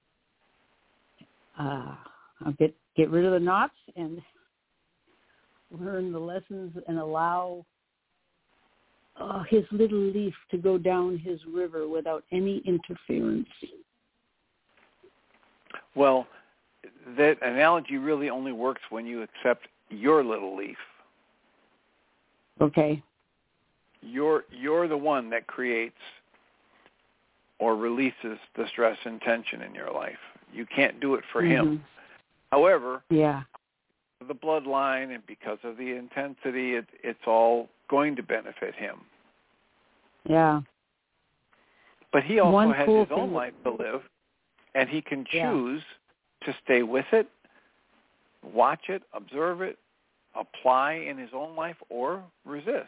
S1: I'll get rid of the knots and learn the lessons and allow his little leaf to go down his river without any interference.
S3: Well, that analogy really only works when you accept your little leaf.
S1: Okay.
S3: You're the one that creates or releases the stress and tension in your life. You can't do it for him. However,
S1: yeah,
S3: the bloodline and because of the intensity, it's all going to benefit him.
S1: Yeah.
S3: But he also has his own life to live, and he can choose to stay with it, watch it, observe it, apply in his own life, or resist.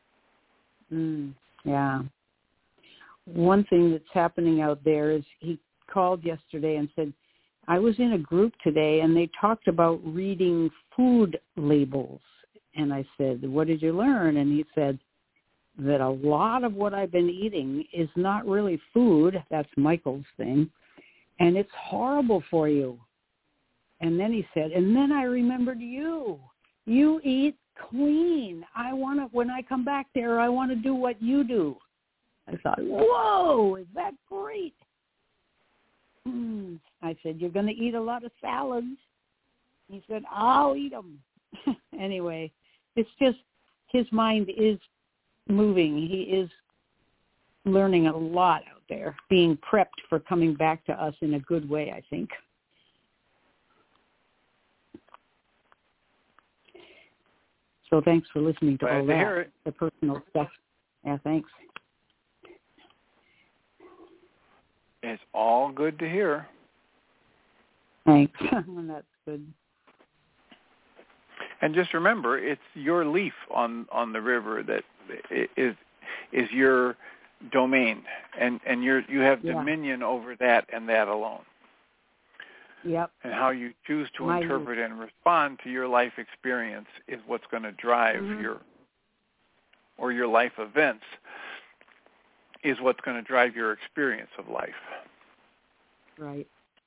S1: Yeah. One thing that's happening out there is he called yesterday and said, I was in a group today and they talked about reading food labels. And I said, what did you learn? And he said that a lot of what I've been eating is not really food. That's Michael's thing. And it's horrible for you. And then he said, and then I remembered you. You eat clean. When I come back there, I want to do what you do. I thought, whoa, is that great? I said, you're going to eat a lot of salads. He said, I'll eat them. Anyway, it's just his mind is moving. He is learning a lot out there, being prepped for coming back to us in a good way, I think. So thanks for listening to all that, the personal stuff. Yeah, thanks.
S3: It's all good to hear.
S1: Thanks. That's good.
S3: And just remember, it's your leaf on the river that is your domain, and you have dominion over that and that alone.
S1: Yep.
S3: And how you choose to interpret and respond to your life experience is what's going to drive your life events is what's going to drive your experience of life.
S1: Right.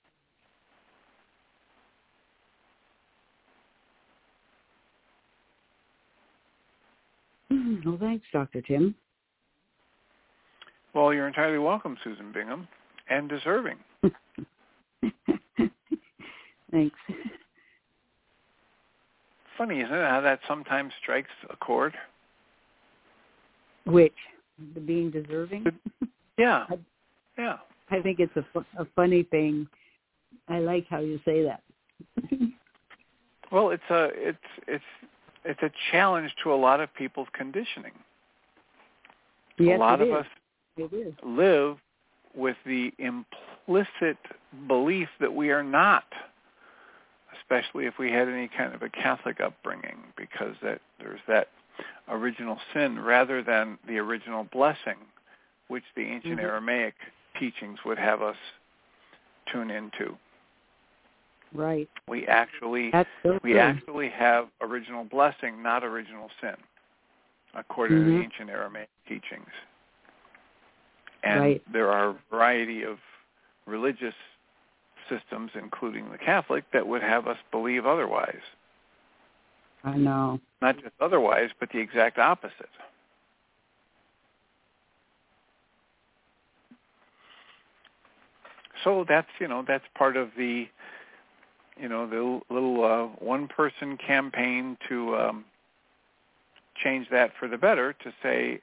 S1: Well, thanks, Dr. Tim.
S3: Well, you're entirely welcome, Susan Bingham, and deserving.
S1: Thanks.
S3: Funny, isn't it, how that sometimes strikes a chord?
S1: Which? The being deserving?
S3: Yeah.
S1: I think it's a funny thing. I like how you say that.
S3: Well, it's a challenge to a lot of people's conditioning.
S1: Yes,
S3: a lot of us live with the implicit belief that we are not, especially if we had any kind of a Catholic upbringing, because there's that original sin rather than the original blessing, which the ancient Aramaic teachings would have us tune into.
S1: Right.
S3: We actually have original blessing, not original sin, according to the ancient Aramaic teachings. And there are a variety of religious systems, including the Catholic, that would have us believe otherwise.
S1: I know.
S3: Not just otherwise, but the exact opposite. So that's part of the, the little one-person campaign to change that for the better, to say,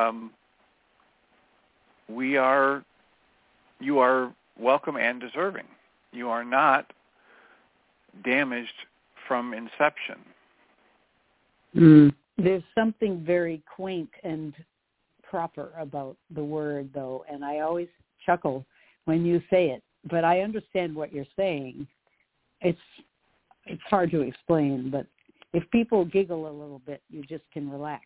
S3: you are welcome and deserving. You are not damaged from inception.
S1: There's something very quaint and proper about the word, though, and I always chuckle when you say it. But I understand what you're saying. It's hard to explain, but if people giggle a little bit, you just can relax.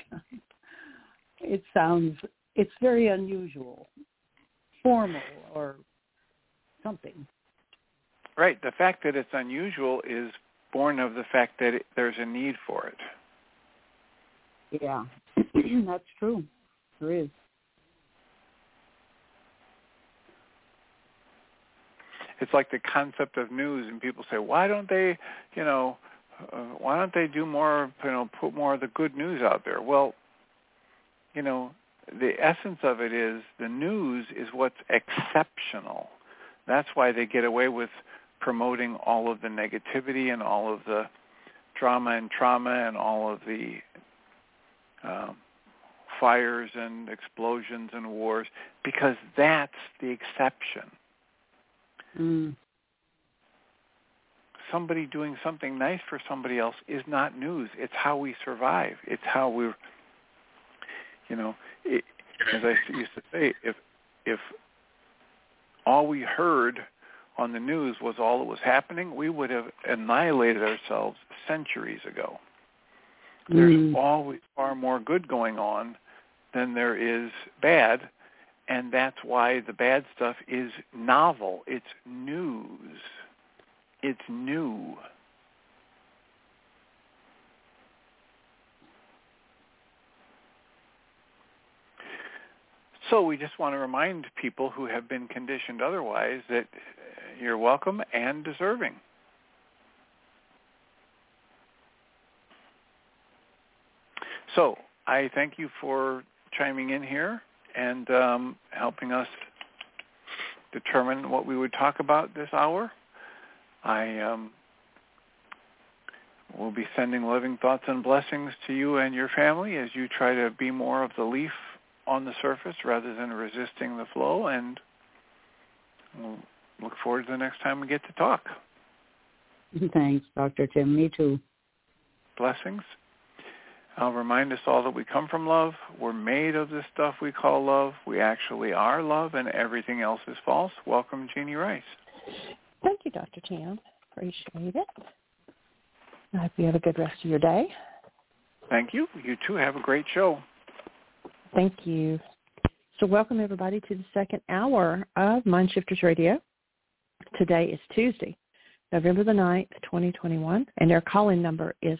S1: It's very unusual, formal, or something.
S3: Right. The fact that it's unusual is born of the fact that there's a need for it.
S1: Yeah, that's true. There is.
S3: It's like the concept of news, and people say, why don't they do more, put more of the good news out there? Well, the essence of it is the news is what's exceptional. That's why they get away with promoting all of the negativity and all of the drama and trauma and all of the fires and explosions and wars, because that's the exception. Somebody doing something nice for somebody else is not news. It's how we survive. It's how we're, as I used to say, if all we heard on the news was all that was happening, we would have annihilated ourselves centuries ago. There's always far more good going on than there is bad, and that's why the bad stuff is novel. It's news. It's new. So we just want to remind people who have been conditioned otherwise that you're welcome and deserving. So I thank you for chiming in here and helping us determine what we would talk about this hour. I will be sending loving thoughts and blessings to you and your family as you try to be more of the leaf on the surface rather than resisting the flow, and we'll look forward to the next time we get to talk.
S1: Thanks, Dr. Tim. Me too.
S3: Blessings. I'll remind us all that we come from love. We're made of this stuff we call love. We actually are love, and everything else is false. Welcome, Jeanie Ryce.
S2: Thank you, Dr. Tim. Appreciate it. I hope you have a good rest of your day.
S3: Thank you. You too. Have a great show.
S2: Thank you. So welcome, everybody, to the second hour of Mindshifters Radio. Today is Tuesday, November the 9th, 2021, and our call-in number is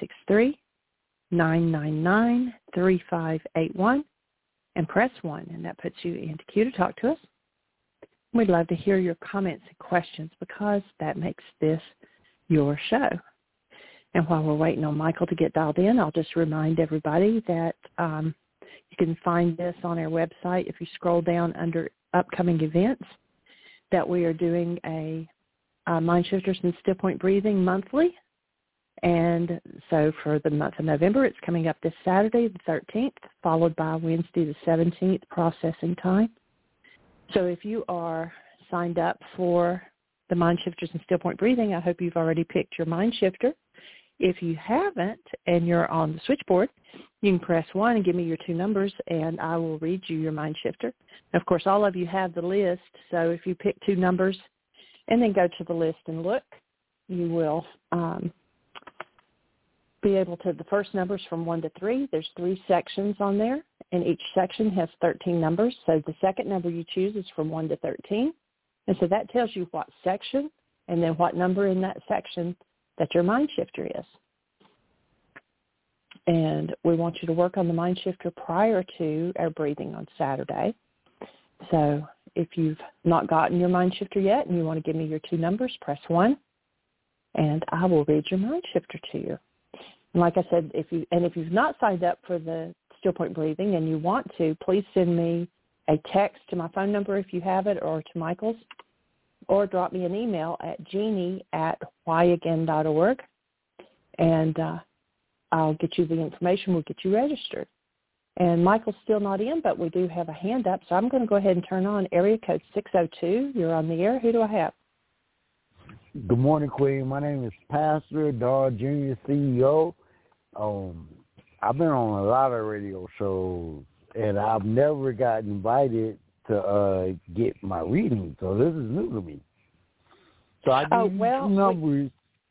S2: 563-999-3581, and press 1, and that puts you into queue to talk to us. We'd love to hear your comments and questions because that makes this your show. And while we're waiting on Michael to get dialed in, I'll just remind everybody that you can find this on our website if you scroll down under upcoming events, that we are doing a Mindshifters and Still Point Breathing monthly. And so for the month of November, it's coming up this Saturday, the 13th, followed by Wednesday, the 17th, processing time. So if you are signed up for the Mindshifters and Still Point Breathing, I hope you've already picked your Mindshifter. If you haven't and you're on the switchboard, you can press 1 and give me your 2 numbers, and I will read you your Mindshifter. Of course, all of you have the list, so if you pick 2 numbers and then go to the list and look, you will be able to, the first numbers from 1 to 3. There's 3 sections on there, and each section has 13 numbers. So the second number you choose is from 1 to 13. And so that tells you what section and then what number in that section that your Mindshifter is. And we want you to work on the Mindshifter prior to our breathing on Saturday. So if you've not gotten your Mind Shifter yet and you want to give me your 2 numbers, press 1, and I will read your Mind Shifter to you. And like I said, if you've not signed up for the Still Point Breathing and you want to, please send me a text to my phone number if you have it, or to Michael's, or drop me an email at jeannie@whyagain.org, and I'll get you the information. We'll get you registered. And Michael's still not in, but we do have a hand up, so I'm going to go ahead and turn on area code 602. You're on the air. Who do I have?
S4: Good morning, Queen. My name is Pastor Dar Jr., CEO. I've been on a lot of radio shows, and I've never got invited to get my reading, so this is new to me. So I give you 2 numbers.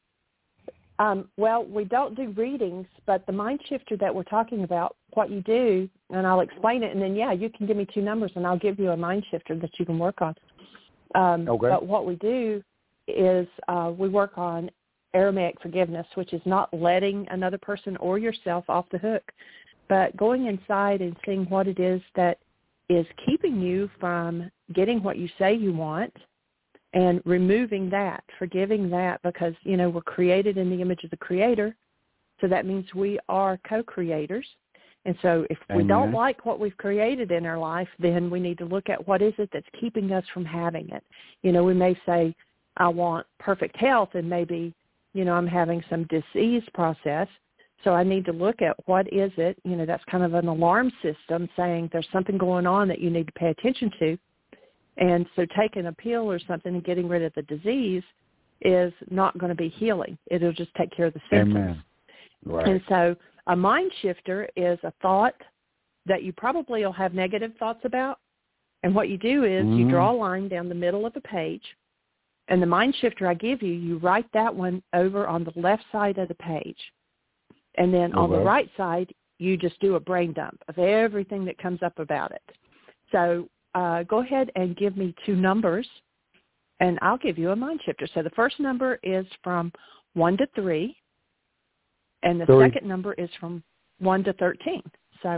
S2: Well, we don't do readings, but the Mind Shifter that we're talking about, what you do, and I'll explain it, and then, you can give me 2 numbers, and I'll give you a Mind Shifter that you can work on.
S4: Okay.
S2: But what we do is we work on Aramaic forgiveness, which is not letting another person or yourself off the hook, but going inside and seeing what it is that is keeping you from getting what you say you want, and removing that, forgiving that, because, we're created in the image of the Creator, so that means we are co-creators. And so if we don't like what we've created in our life, then we need to look at what is it that's keeping us from having it. We may say, I want perfect health, and maybe, I'm having some disease process, so I need to look at what is it, that's kind of an alarm system saying there's something going on that you need to pay attention to. And so taking a pill or something and getting rid of the disease is not going to be healing. It'll just take care of the symptoms.
S4: Amen. Right.
S2: And so a Mind Shifter is a thought that you probably will have negative thoughts about. And what you do is you draw a line down the middle of a page, and the Mind Shifter I give you, you write that one over on the left side of the page. And then on the right side, you just do a brain dump of everything that comes up about it. So go ahead and give me 2 numbers, and I'll give you a Mind Shifter. So the first number is from 1 to 3, and the second number is from 1 to 13. So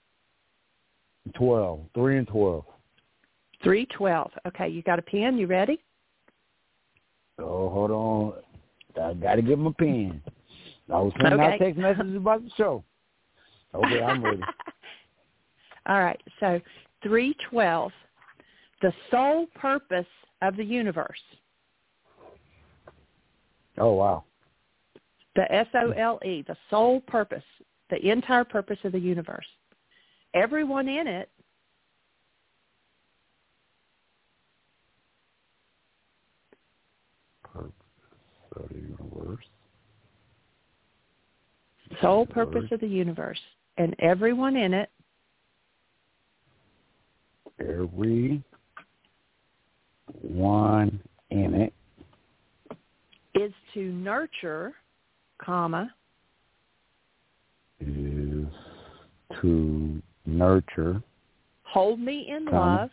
S4: 12, 3 and 12.
S2: 3, 12. Okay, you got a pen? You ready?
S4: Oh, hold on. I got to get my pen. I was sending out text messages about the show. Okay, I'm ready.
S2: All right, so 312, the sole purpose of the universe.
S4: Oh, wow.
S2: The SOLE, the sole purpose, the entire purpose of the universe. Everyone in it
S4: purpose of the universe.
S2: Sole purpose of the universe. And everyone in it.
S4: Everyone in it.
S2: Is to nurture, comma.
S4: Is to nurture.
S2: Hold me in love.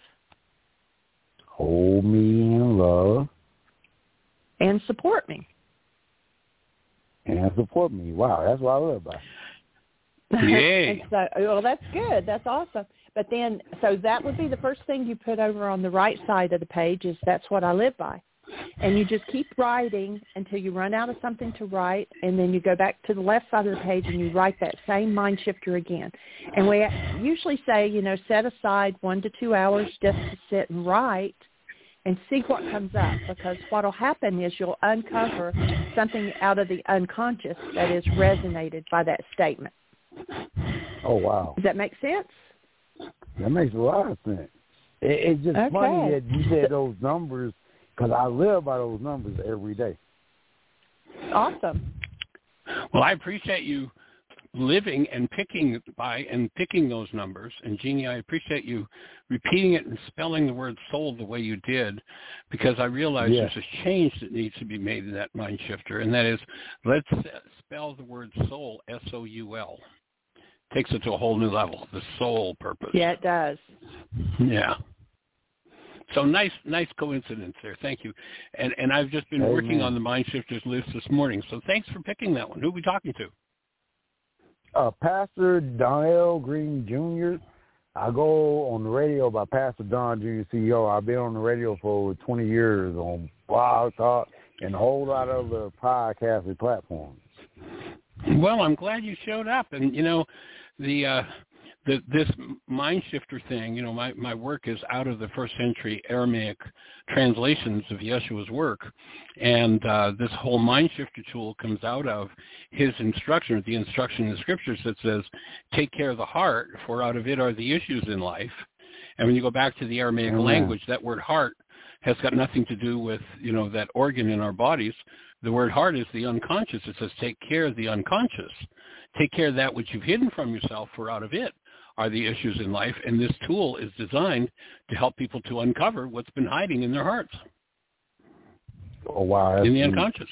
S4: Hold me in love.
S2: And support me.
S4: And support me. Wow, that's what I love about it.
S3: Yay.
S2: So, well, that's good. That's awesome. But then, so that would be the first thing you put over on the right side of the page is that's what I live by. And you just keep writing until you run out of something to write, and then you go back to the left side of the page and you write that same Mind Shifter again. And we usually say, set aside 1 to 2 hours just to sit and write and see what comes up, because what will happen is you'll uncover something out of the unconscious that is resonated by that statement.
S4: Oh, wow.
S2: Does that make sense?
S4: That makes a lot of sense. It's just funny that you said those numbers, because I live by those numbers every day.
S2: Awesome.
S5: Well, I appreciate you living and picking those numbers. And Jeannie, I appreciate you repeating it and spelling the word soul the way you did, because I realize there's a change that needs to be made in that Mind Shifter, and that is, let's spell the word soul, S-O-U-L. Takes it to a whole new level, the soul purpose.
S2: Yeah, it does.
S5: Yeah. So nice coincidence there. Thank you. And I've just been working on the Mind Shifters list this morning, so thanks for picking that one. Who are we talking to?
S4: Pastor Donnell Green Jr., I go on the radio by Pastor Don Jr. CEO. I've been on the radio for over 20 years on Blog Talk and a whole lot of other podcasting platforms.
S5: Well, I'm glad you showed up. And, you know, this mind shifter thing, you know, my work is out of the first century Aramaic translations of Yeshua's work. And this whole mind shifter tool comes out of his instruction, the instruction in the scriptures that says, take care of the heart, for out of it are the issues in life. And when you go back to the Aramaic language, that word heart has got nothing to do with, you know, that organ in our bodies. The word heart is the unconscious. It says take care of the unconscious. Take care of that which you've hidden from yourself, for out of it are the issues in life. And this tool is designed to help people to uncover what's been hiding in their hearts.
S4: Oh, wow.
S5: In the unconscious.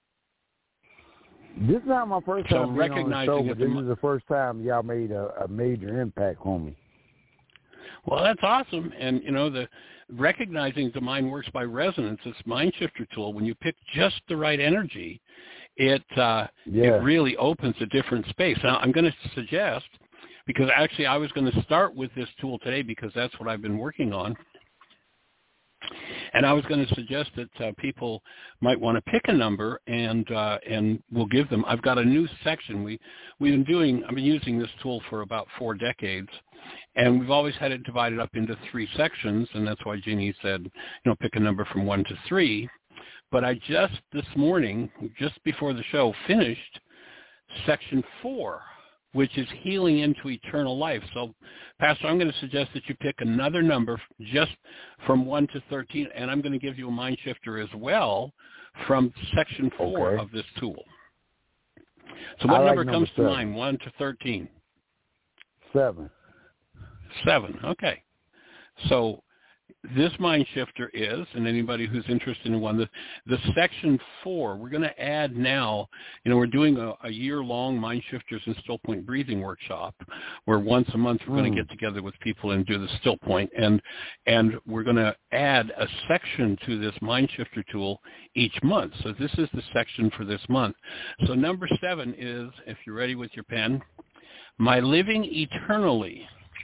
S4: This is not my first time being on the show, but this is the first time y'all made a major impact on me.
S5: Well, that's awesome. And, you know, the recognizing the mind works by resonance, this mind shifter tool, when you pick just the right energy, it really opens a different space. Now, I'm going to suggest, because actually I was going to start with this tool today because that's what I've been working on. And I was going to suggest that people might want to pick a number, and we'll give them. I've got a new section. I've been using this tool for about 4 decades, and we've always had it divided up into 3 sections, and that's why Jeannie said, you know, pick a number from 1 to 3. But I just this morning, just before the show, finished section 4, which is healing into eternal life. So, Pastor, I'm going to suggest that you pick another number just from 1 to 13, and I'm going to give you a mind shifter as well from section 4 of this tool. So what number comes to mind, 1 to 13?
S4: 7.
S5: 7, okay. So this mind shifter is, and anybody who's interested in one, the section 4, we're going to add now, you know, we're doing a year-long mind shifters and still point breathing workshop where once a month we're going to get together with people and do the still point, and we're going to add a section to this mind shifter tool each month. So this is the section for this month. So number 7 is, if you're ready with your pen, my living eternally.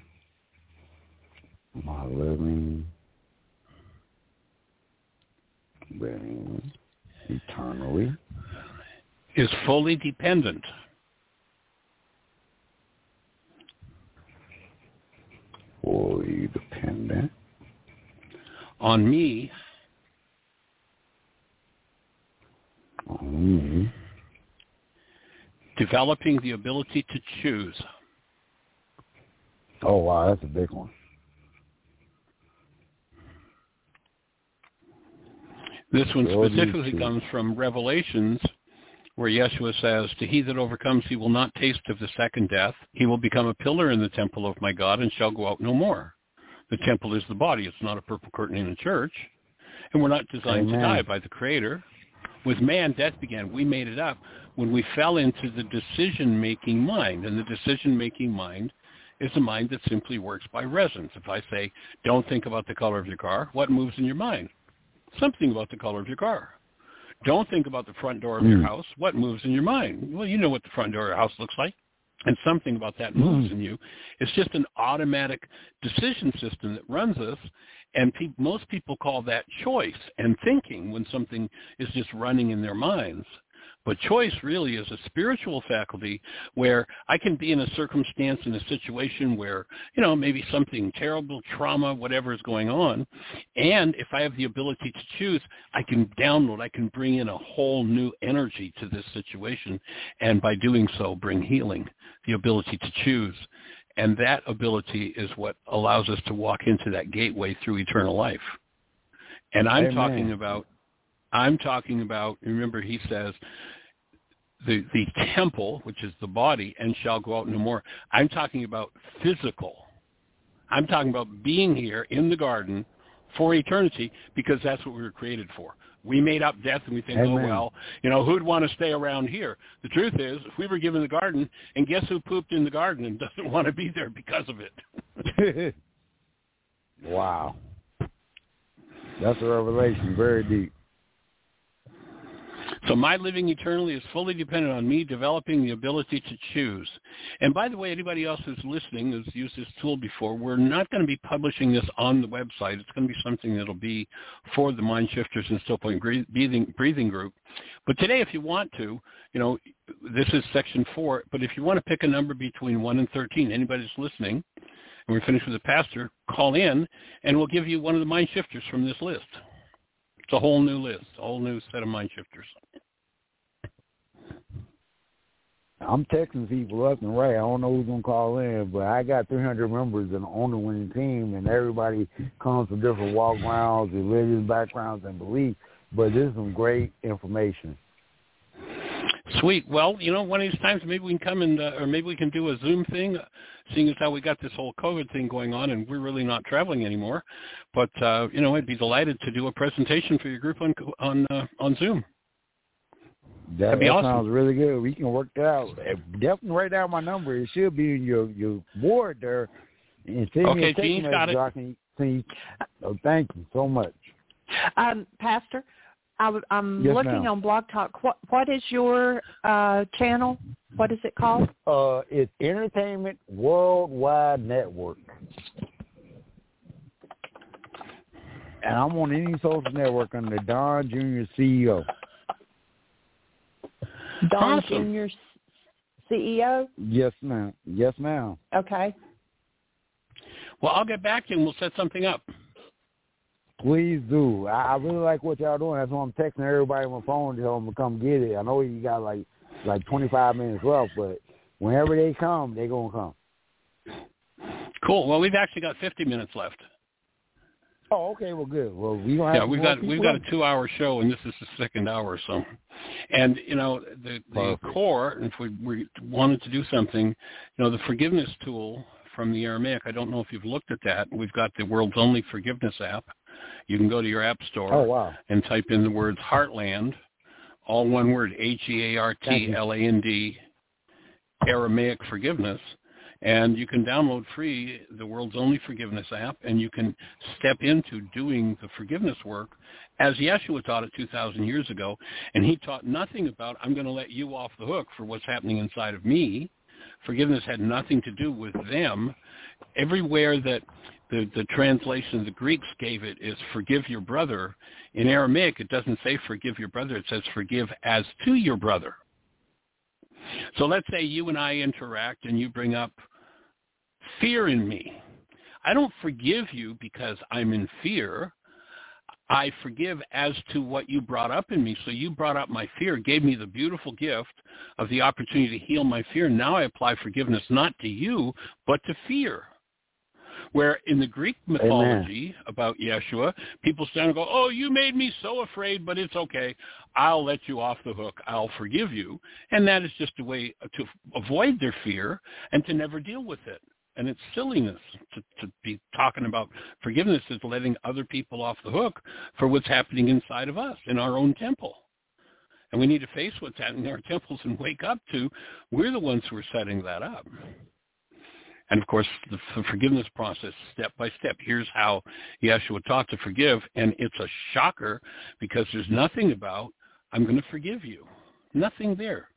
S4: My living eternally
S5: is fully dependent on me developing the ability to choose.
S4: Oh, wow, that's a big one.
S5: This one specifically comes from Revelations, where Yeshua says, to he that overcomes, he will not taste of the second death. He will become a pillar in the temple of my God and shall go out no more. The temple is the body. It's not a purple curtain in a church. And we're not designed to die by the Creator. With man, death began. We made it up when we fell into the decision-making mind. And the decision-making mind is a mind that simply works by resonance. If I say, don't think about the color of your car, what moves in your mind? Something about the color of your car. Don't think about the front door of your house. What moves in your mind? Well, you know what the front door of your house looks like. And something about that moves in you. It's just an automatic decision system that runs us. And most people call that choice and thinking when something is just running in their minds. But choice really is a spiritual faculty where I can be in a circumstance, in a situation where, you know, maybe something terrible, trauma, whatever is going on. And if I have the ability to choose, I can bring in a whole new energy to this situation. And by doing so, bring healing, the ability to choose. And that ability is what allows us to walk into that gateway through eternal life. And I'm talking about, remember he says, the temple, which is the body, and shall go out no more. I'm talking about physical. I'm talking about being here in the garden for eternity because that's what we were created for. We made up death and we think, oh, well, you know, who'd want to stay around here? The truth is, if we were given the garden, and guess who pooped in the garden and doesn't want to be there because of it?
S4: Wow. That's a revelation, very deep.
S5: So my living eternally is fully dependent on me developing the ability to choose. And by the way, anybody else who's listening who's used this tool before, we're not going to be publishing this on the website. It's going to be something that'll be for the Mind Shifters and Still Point Breathing group. But today, if you want to, this is section 4, but if you want to pick a number between 1 and 13, anybody that's listening, and we're finished with the pastor, call in, and we'll give you one of the Mind Shifters from this list. It's a whole new list, a whole new set of Mind Shifters.
S4: I'm texting people left and right. I don't know who's going to call in, but I got 300 members on the winning team, and everybody comes from different backgrounds, religious backgrounds, and beliefs. But this is some great information.
S5: Sweet. Well, one of these times maybe we can come and, or maybe we can do a Zoom thing, seeing as how we got this whole COVID thing going on and we're really not traveling anymore. But, I'd be delighted to do a presentation for your group on Zoom.
S4: That'd
S5: be awesome.
S4: Sounds really good. We can work that out. Definitely write down my number. It should be in your board there. And
S5: okay, Gene's got it.
S4: Thank you so much.
S2: Pastor, I'm
S4: yes,
S2: looking
S4: ma'am.
S2: on Blog Talk. What is your channel? What is it called?
S4: It's Entertainment Worldwide Network. And I'm on any social network under Don Jr. CEO.
S2: Don
S5: Awesome.
S2: Jr. CEO?
S4: Yes, ma'am. Yes, ma'am.
S2: Okay.
S5: Well, I'll get back to you and we'll set something up.
S4: Please do. I really like what y'all doing. That's why I'm texting everybody on my phone to tell them to come get it. I know you got like 25 minutes left, but whenever they come, they're going to come.
S5: Cool. Well, we've actually got 50 minutes left.
S4: Oh, okay. Well, good. Well, we've got a
S5: 2-hour show, and this is the second hour. So, and the core. If we wanted to do something, the forgiveness tool from the Aramaic. I don't know if you've looked at that. We've got the world's only forgiveness app. You can go to your app store and type in the words Heartland, all one word, Heartland, Aramaic forgiveness. And you can download free the world's only forgiveness app, and you can step into doing the forgiveness work as Yeshua taught it 2,000 years ago. And he taught nothing about, I'm going to let you off the hook for what's happening inside of me. Forgiveness had nothing to do with them. Everywhere that the translation the Greeks gave it is forgive your brother. In Aramaic, it doesn't say forgive your brother. It says forgive as to your brother. So let's say you and I interact and you bring up fear in me. I don't forgive you because I'm in fear. I forgive as to what you brought up in me. So you brought up my fear, gave me the beautiful gift of the opportunity to heal my fear. Now I apply forgiveness not to you, but to fear. Where in the Greek mythology about Yeshua, people stand and go, oh, you made me so afraid, but it's okay. I'll let you off the hook. I'll forgive you. And that is just a way to avoid their fear and to never deal with it. And it's silliness to be talking about forgiveness is letting other people off the hook for what's happening inside of us in our own temple. And we need to face what's happening in our temples and wake up to we're the ones who are setting that up. And, of course, the forgiveness process, step by step. Here's how Yeshua taught to forgive, and it's a shocker because there's nothing about, I'm going to forgive you. Nothing there.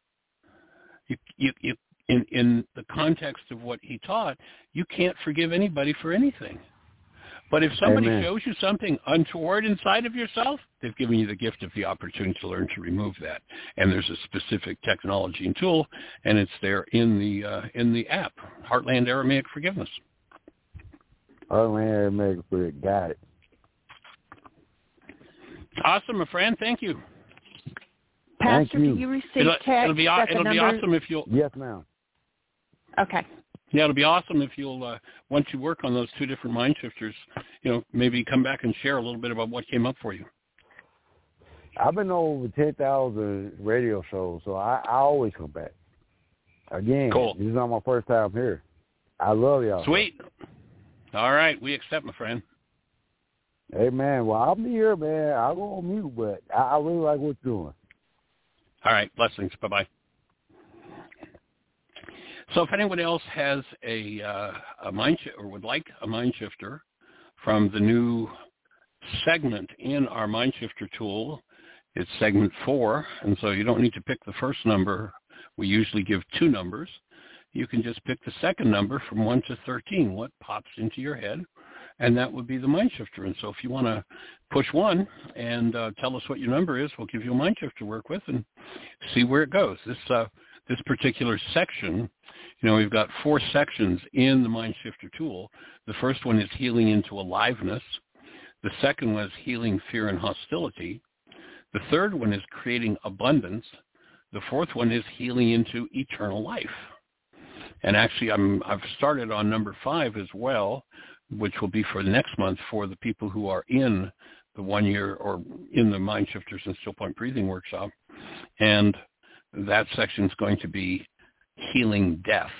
S5: In the context of what he taught, you can't forgive anybody for anything. But if somebody shows you something untoward inside of yourself, they've given you the gift of the opportunity to learn to remove that. And there's a specific technology and tool, and it's there in the app, Heartland Aramaic Forgiveness.
S4: Heartland Aramaic Forgiveness. Got it.
S5: Awesome, my friend. Thank you.
S2: Pastor,
S4: Thank you.
S2: do you receive text?
S5: It'll be awesome if you'll.
S4: Yes, ma'am.
S2: Okay.
S5: Yeah, it'll be awesome if you'll, once you work on those 2 different mind shifters, maybe come back and share a little bit about what came up for you.
S4: I've been on over 10,000 radio shows, so I always come back. Again,
S5: cool.
S4: This is not my first time here. I love y'all.
S5: Sweet. All right, we accept, my friend.
S4: Hey, man, well, I'll be here, man. I'll go on mute, but I really like what you're doing.
S5: All right, blessings. Bye-bye. So if anyone else has a mind or would like a mind shifter from the new segment in our mind shifter tool, It's segment 4, and so you don't need to pick the first number. We usually give 2 numbers. You can just pick the second number from 1 to 13, what pops into your head, and that would be the mind shifter. And so if you want to push 1 and tell us what your number is, we'll give you a mind shift to work with and see where it goes. This particular section, we've got 4 sections in the mind shifter tool. The first one is healing into aliveness. The second one is healing fear and hostility. The third one is creating abundance. The fourth one is healing into eternal life. And actually, I've started on number 5 as well, which will be for the next month for the people who are in the 1 year or in the Mind Shifters and Still Point Breathing workshop. And that section is going to be healing death.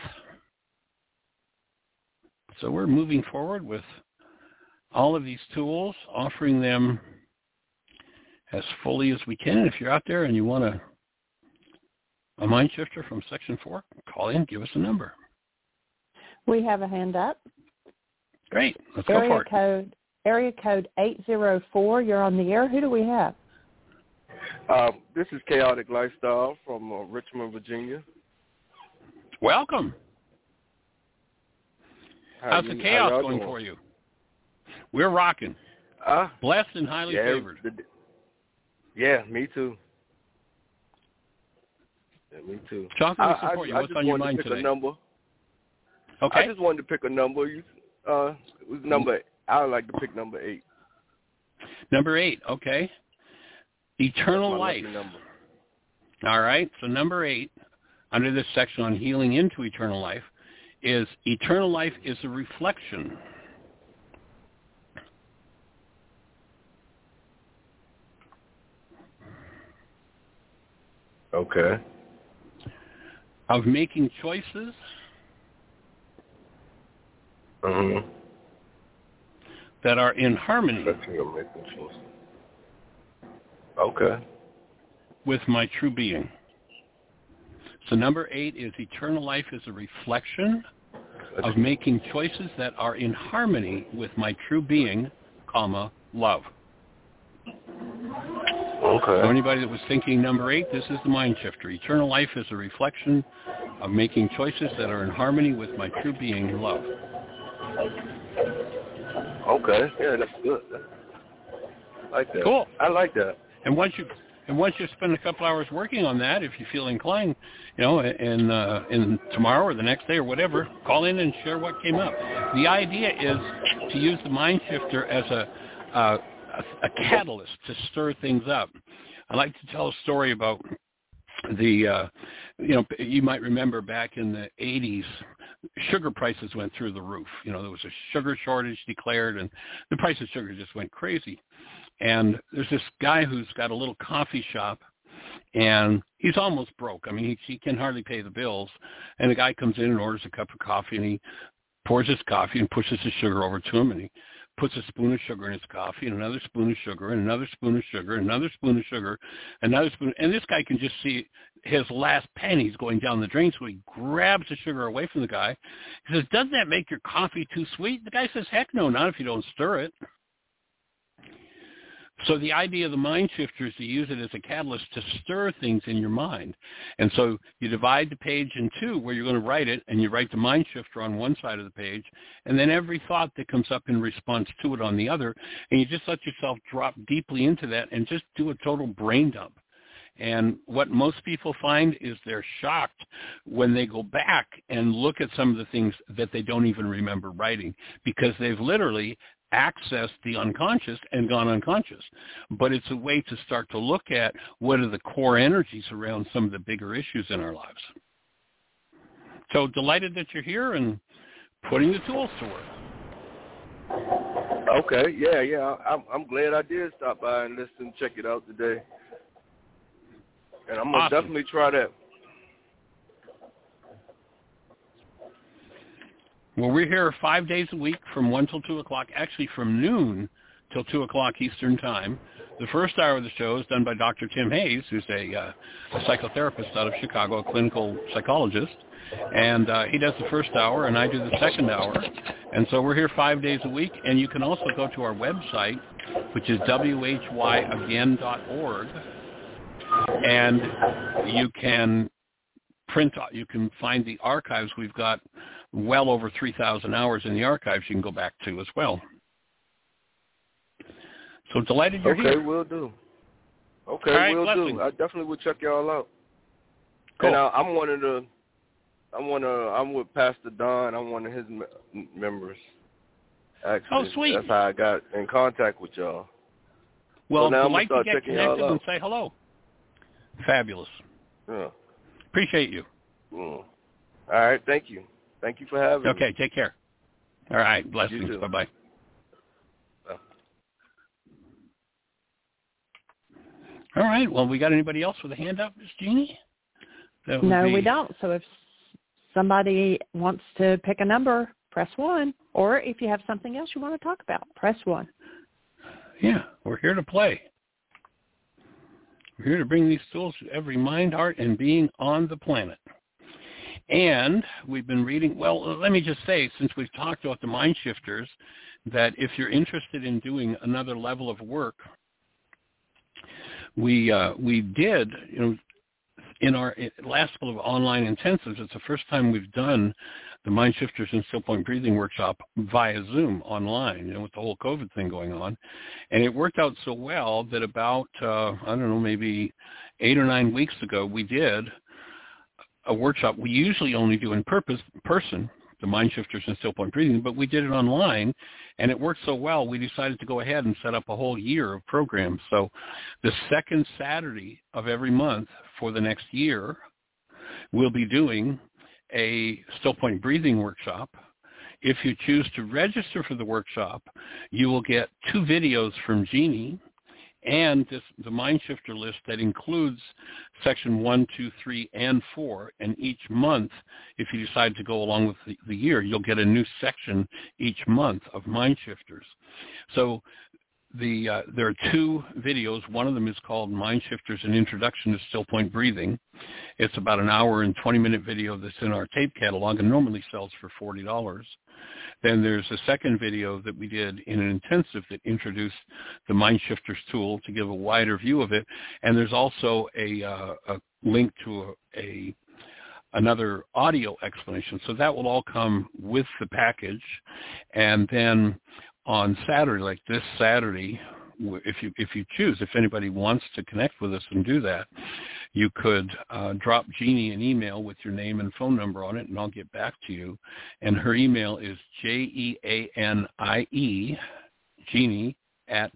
S5: So we're moving forward with all of these tools, offering them as fully as we can. If you're out there and you want a mind shifter from section 4, call in, give us a number.
S2: We have a hand up.
S5: Great. Let's go for it.
S2: Area code 804. You're on the air. Who do we have?
S6: This is Chaotic Lifestyle from Richmond, Virginia.
S5: Welcome. How's the chaos going for you? We're rocking. Blessed and highly favored.
S6: Yeah, me too. Yeah, me too.
S5: Talk to support you. What's on your mind today? Okay.
S6: I just wanted to pick a number. I would like to pick number 8.
S5: Number 8, okay. Eternal life. All right. So number 8, under this section on healing into eternal life, is eternal life is a reflection.
S6: Okay.
S5: Of making choices.
S6: Mm-hmm.
S5: That are in harmony.
S6: Okay.
S5: With my true being. So number 8 is eternal life is a reflection of making choices that are in harmony with my true being, love.
S6: Okay.
S5: So anybody that was thinking number 8, this is the mind shifter. Eternal life is a reflection of making choices that are in harmony with my true being, love.
S6: Okay. Yeah, that's good. I like that.
S5: Cool.
S6: I like that.
S5: And once you spend a couple hours working on that, if you feel inclined, and tomorrow or the next day or whatever, call in and share what came up. The idea is to use the mind shifter as a catalyst to stir things up. I like to tell a story about you might remember back in the 80s, sugar prices went through the roof. There was a sugar shortage declared, and the price of sugar just went crazy. And there's this guy who's got a little coffee shop, and he's almost broke. I mean, he can hardly pay the bills. And the guy comes in and orders a cup of coffee, and he pours his coffee and pushes the sugar over to him, and he puts a spoon of sugar in his coffee, and another spoon of sugar, and another spoon of sugar, and another spoon of sugar, another spoon. And this guy can just see his last pennies going down the drain, so he grabs the sugar away from the guy. He says, "Doesn't that make your coffee too sweet?" The guy says, "Heck no, not if you don't stir it." So the idea of the mind shifter is to use it as a catalyst to stir things in your mind. And so you divide the page in 2 where you're going to write it, and you write the mind shifter on one side of the page, and then every thought that comes up in response to it on the other, and you just let yourself drop deeply into that and just do a total brain dump. And what most people find is they're shocked when they go back and look at some of the things that they don't even remember writing, because they've literally accessed the unconscious and gone unconscious. But it's a way to start to look at what are the core energies around some of the bigger issues in our lives. So delighted that you're here and putting the tools to work.
S6: Okay, yeah. I'm glad I did stop by and listen, check it out today. And I'm going to definitely try that.
S5: Well, we're here 5 days a week from 1 till 2 o'clock, actually from noon till 2 o'clock Eastern Time. The first hour of the show is done by Dr. Tim Hayes, who's a psychotherapist out of Chicago, a clinical psychologist. And he does the first hour, and I do the second hour. And so we're here 5 days a week. And you can also go to our website, which is whyagain.org, And you can you can find the archives. We've got well over 3,000 hours in the archives you can go back to as well. So delighted you're here.
S6: Okay, will do. Okay,
S5: right,
S6: will
S5: blessings.
S6: do. I definitely will check y'all out.
S5: Cool.
S6: And I'm with Pastor Don. I'm one of his members. Actually,
S5: oh, sweet.
S6: That's how I got in contact with y'all.
S5: Well,
S6: so now
S5: I'd like to get connected and say hello. Fabulous.
S6: Yeah.
S5: Appreciate you.
S6: All right, thank you. Thank you for having me.
S5: Okay, take care. All right, blessings.
S6: You too.
S5: Bye-bye. All right, well, we got anybody else with a hand up, Miss Jeannie?
S2: No, we don't. So if somebody wants to pick a number, press 1. Or if you have something else you want to talk about, press 1.
S5: Yeah, we're here to play. We're here to bring these tools to every mind, heart, and being on the planet. And we've been reading, well, let me just say, since we've talked about the mind shifters, that if you're interested in doing another level of work, we did, in our last couple of online intensives, it's the first time we've done the Mind Shifters and Still Point Breathing workshop via Zoom online, with the whole COVID thing going on. And it worked out so well that about, maybe 8 or 9 weeks ago, we did a workshop we usually only do in person, the Mind Shifters and Still Point Breathing, but we did it online, and it worked so well, we decided to go ahead and set up a whole year of programs. So the second Saturday of every month for the next year, we'll be doing a Still Point Breathing workshop. If you choose to register for the workshop, you will get 2 videos from Jeannie and the Mind Shifter list that includes section 1, 2, 3, and 4. And each month, if you decide to go along with the year, you'll get a new section each month of Mind Shifters. So there are 2 videos. One of them is called Mind Shifters, An Introduction to Still Point Breathing. It's about an hour and 20-minute video that's in our tape catalog and normally sells for $40. Then there's a second video that we did in an intensive that introduced the Mind Shifters tool to give a wider view of it. And there's also a link to another audio explanation. So that will all come with the package. And then on Saturday, like this Saturday, if you choose, if anybody wants to connect with us and do that, you could drop Jeannie an email with your name and phone number on it, and I'll get back to you. And her email is JEANIE, Jeannie, at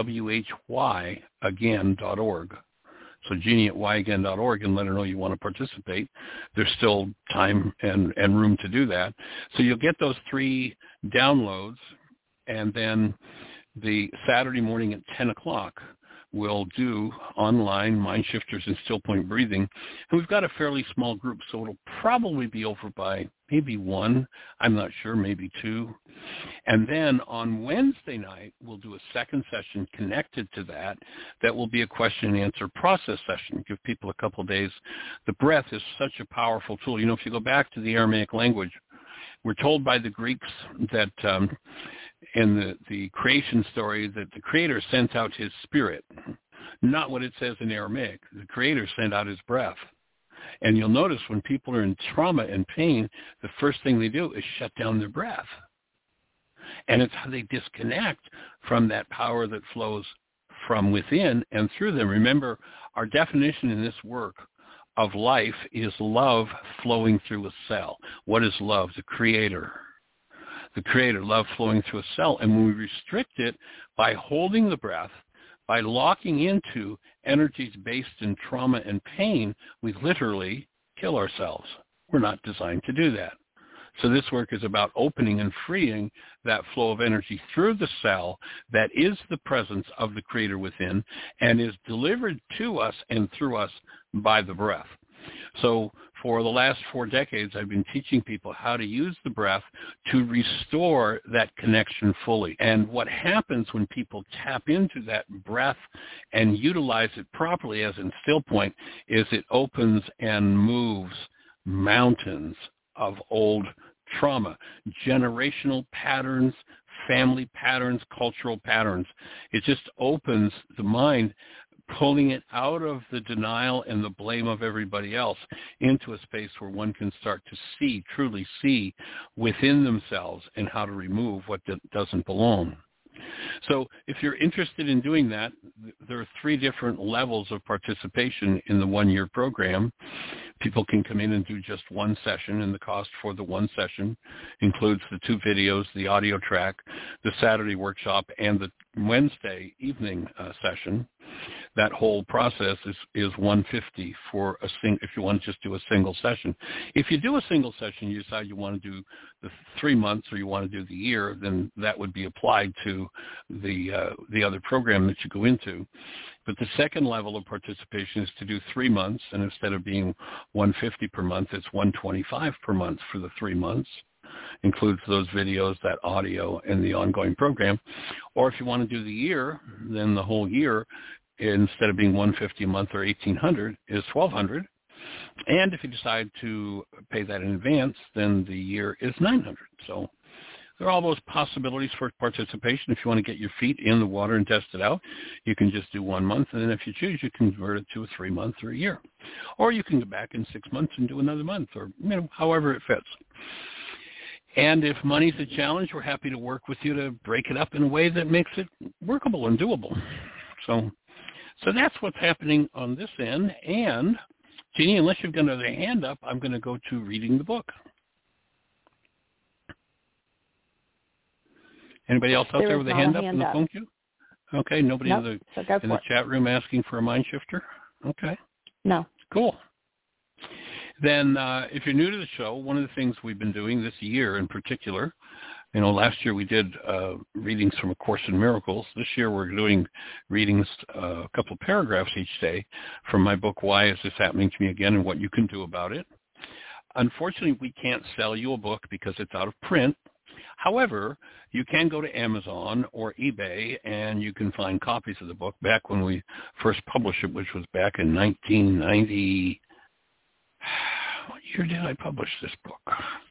S5: WHYagain.org. So Jeannie at whyagain.org, and let her know you want to participate. There's still time and room to do that. So you'll get those 3 downloads, and then the Saturday morning at 10 o'clock, we'll do online Mind Shifters and Still Point Breathing. And we've got a fairly small group, so it'll probably be over by maybe 1. I'm not sure, maybe 2. And then on Wednesday night, we'll do a second session connected to that. That will be a question and answer process session. Give people a couple of days. The breath is such a powerful tool. If you go back to the Aramaic language, we're told by the Greeks that in the creation story that the Creator sent out his spirit, not what it says in Aramaic. The Creator sent out his breath. And you'll notice when people are in trauma and pain, the first thing they do is shut down their breath. And it's how they disconnect from that power that flows from within and through them. Remember, our definition in this work of life is love flowing through a cell. What is love? The Creator. The Creator, love flowing through a cell. And when we restrict it by holding the breath, by locking into energies based in trauma and pain, we literally kill ourselves. We're not designed to do that. So this work is about opening and freeing that flow of energy through the cell that is the presence of the Creator within and is delivered to us and through us by the breath. So for the last 4 decades, I've been teaching people how to use the breath to restore that connection fully. And what happens when people tap into that breath and utilize it properly, as in Still Point, is it opens and moves mountains of old trauma, generational patterns, family patterns, cultural patterns. It just opens the mind pulling it out of the denial and the blame of everybody else into a space where one can start to see, truly see within themselves and how to remove what doesn't belong. So if you're interested in doing that, there are 3 different levels of participation in the 1-year program. People can come in and do just 1 session, and the cost for the 1 session includes the 2 videos, the audio track, the Saturday workshop, and the Wednesday evening session. That whole process is $150 for if you want to just do a single session. If you do a single session, you decide you want to do the 3 months or you want to do the year, then that would be applied to the other program that you go into. But the second level of participation is to do 3 months, and instead of being $150 per month, it's $125 per month for the 3 months. Includes those videos, that audio, and the ongoing program. Or if you want to do the year, then the whole year, instead of being $150 a month or $1,800, is $1,200. And if you decide to pay that in advance, then the year is $900. So there are all those possibilities for participation. If you want to get your feet in the water and test it out, you can just do 1 month. And then if you choose, you can convert it to a 3 month or a year. Or you can go back in 6 months and do another month, or however it fits. And if money's a challenge, we're happy to work with you to break it up in a way that makes it workable and doable. So that's what's happening on this end. And, Jeannie, unless you've got another hand up, I'm going to go to reading the book. Anybody else out there with a hand up in the phone queue? Okay, nobody in the chat room asking for a mind shifter? Okay.
S7: No.
S5: Cool. Then if you're new to the show, one of the things we've been doing this year in particular, last year we did readings from A Course in Miracles. This year we're doing readings, a couple of paragraphs each day from my book, Why Is This Happening to Me Again, and What You Can Do About It. Unfortunately, we can't sell you a book because it's out of print. However, you can go to Amazon or eBay and you can find copies of the book back when we first published it, which was back in 1990. What year did I publish this book?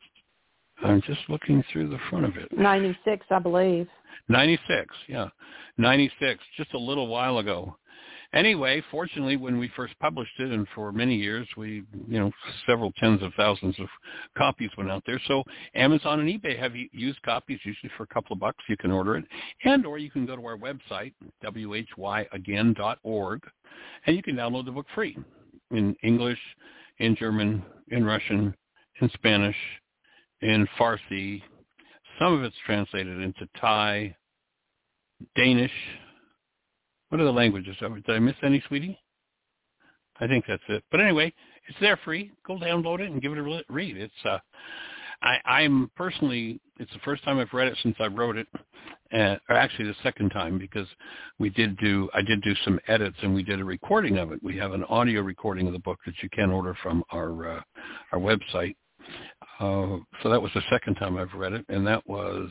S5: I'm just looking through the front of it.
S7: 96, I believe.
S5: 96, yeah. 96, just a little while ago. Anyway, fortunately, when we first published it, and for many years, we, several tens of thousands of copies went out there. So Amazon and eBay have used copies, usually for a couple of bucks. You can order it. Or you can go to our website, whyagain.org, and you can download the book free in English, in German, in Russian, in Spanish, in Farsi. Some of it's translated into Thai, Danish. What are the languages? Did I miss any, sweetie? I think that's it. But anyway, it's there free. Go download it and give it a read. It's I'm personally, it's the first time I've read it since I wrote it, or actually the second time, because I did do some edits and we did a recording of it. We have an audio recording of the book that you can order from our website. So that was the second time I've read it, and that was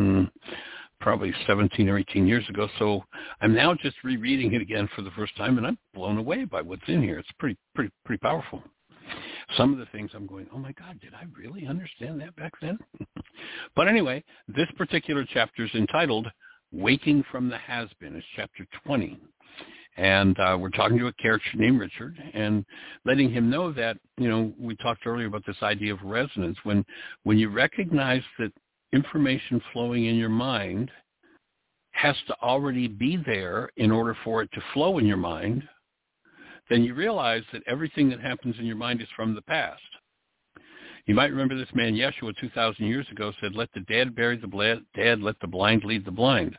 S5: probably 17 or 18 years ago. So I'm now just rereading it again for the first time, and I'm blown away by what's in here. It's pretty powerful. Some of the things I'm going, oh my God, did I really understand that back then? But anyway, this particular chapter is entitled Waking from the Has-Been. It's chapter 20. And we're talking to a character named Richard and letting him know that, we talked earlier about this idea of resonance. When you recognize that information flowing in your mind has to already be there in order for it to flow in your mind, then you realize that everything that happens in your mind is from the past. You might remember this man, Yeshua, 2,000 years ago said, let the dead bury the dead, let the blind lead the blind.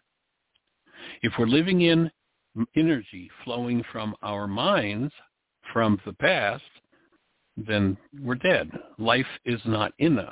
S5: If we're living in energy flowing from our minds from the past, then we're dead. Life is not in us.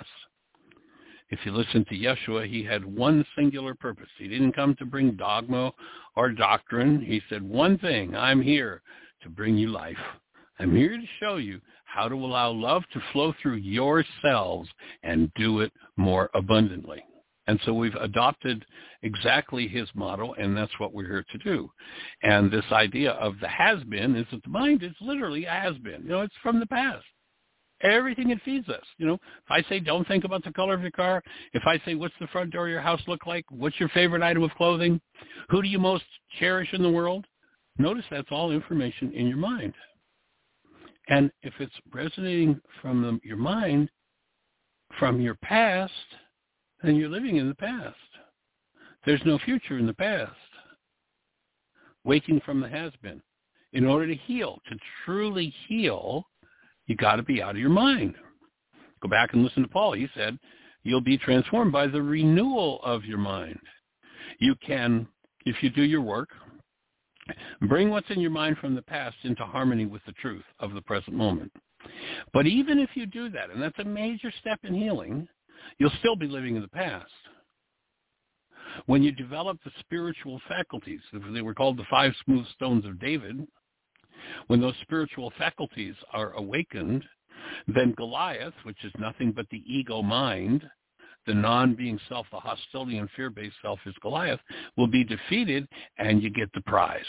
S5: If you listen to Yeshua, he had one singular purpose. He didn't come to bring dogma or doctrine. He said one thing, I'm here to bring you life. I'm here to show you how to allow love to flow through yourselves and do it more abundantly. And so we've adopted exactly his model, and that's what we're here to do. And this idea of the has-been is that the mind is literally a has-been. It's from the past. Everything it feeds us. If I say, don't think about the color of your car, if I say, what's the front door of your house look like? What's your favorite item of clothing? Who do you most cherish in the world? Notice that's all information in your mind. And if it's resonating from your mind, from your past, then you're living in the past. There's no future in the past. Waking from the has-been. In order to heal, to truly heal, you got to be out of your mind. Go back and listen to Paul. He said, you'll be transformed by the renewal of your mind. You can, if you do your work, bring what's in your mind from the past into harmony with the truth of the present moment. But even if you do that, and that's a major step in healing, you'll still be living in the past. When you develop the spiritual faculties, they were called the 5 smooth stones of David, when those spiritual faculties are awakened, then Goliath, which is nothing but the ego mind, the non-being self, the hostility and fear-based self is Goliath, will be defeated, and you get the prize.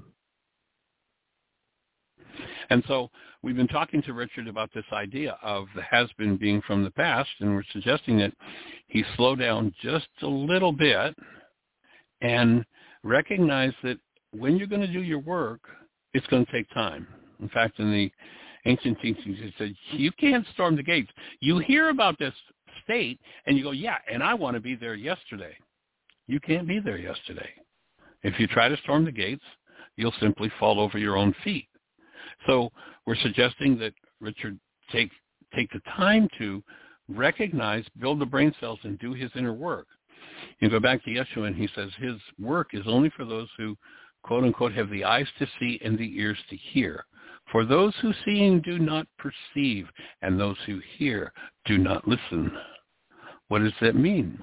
S5: And so we've been talking to Richard about this idea of the has-been being from the past, and we're suggesting that he slow down just a little bit and recognize that when you're going to do your work, it's going to take time. In fact, in the ancient teachings, it said, you can't storm the gates. You hear about this state, and you go, yeah, and I want to be there yesterday. You can't be there yesterday. If you try to storm the gates, you'll simply fall over your own feet. So we're suggesting that Richard take the time to recognize, build the brain cells, and do his inner work. You go back to Yeshua, and he says his work is only for those who, quote unquote, have the eyes to see and the ears to hear. For those who see do not perceive, and those who hear do not listen. What does that mean?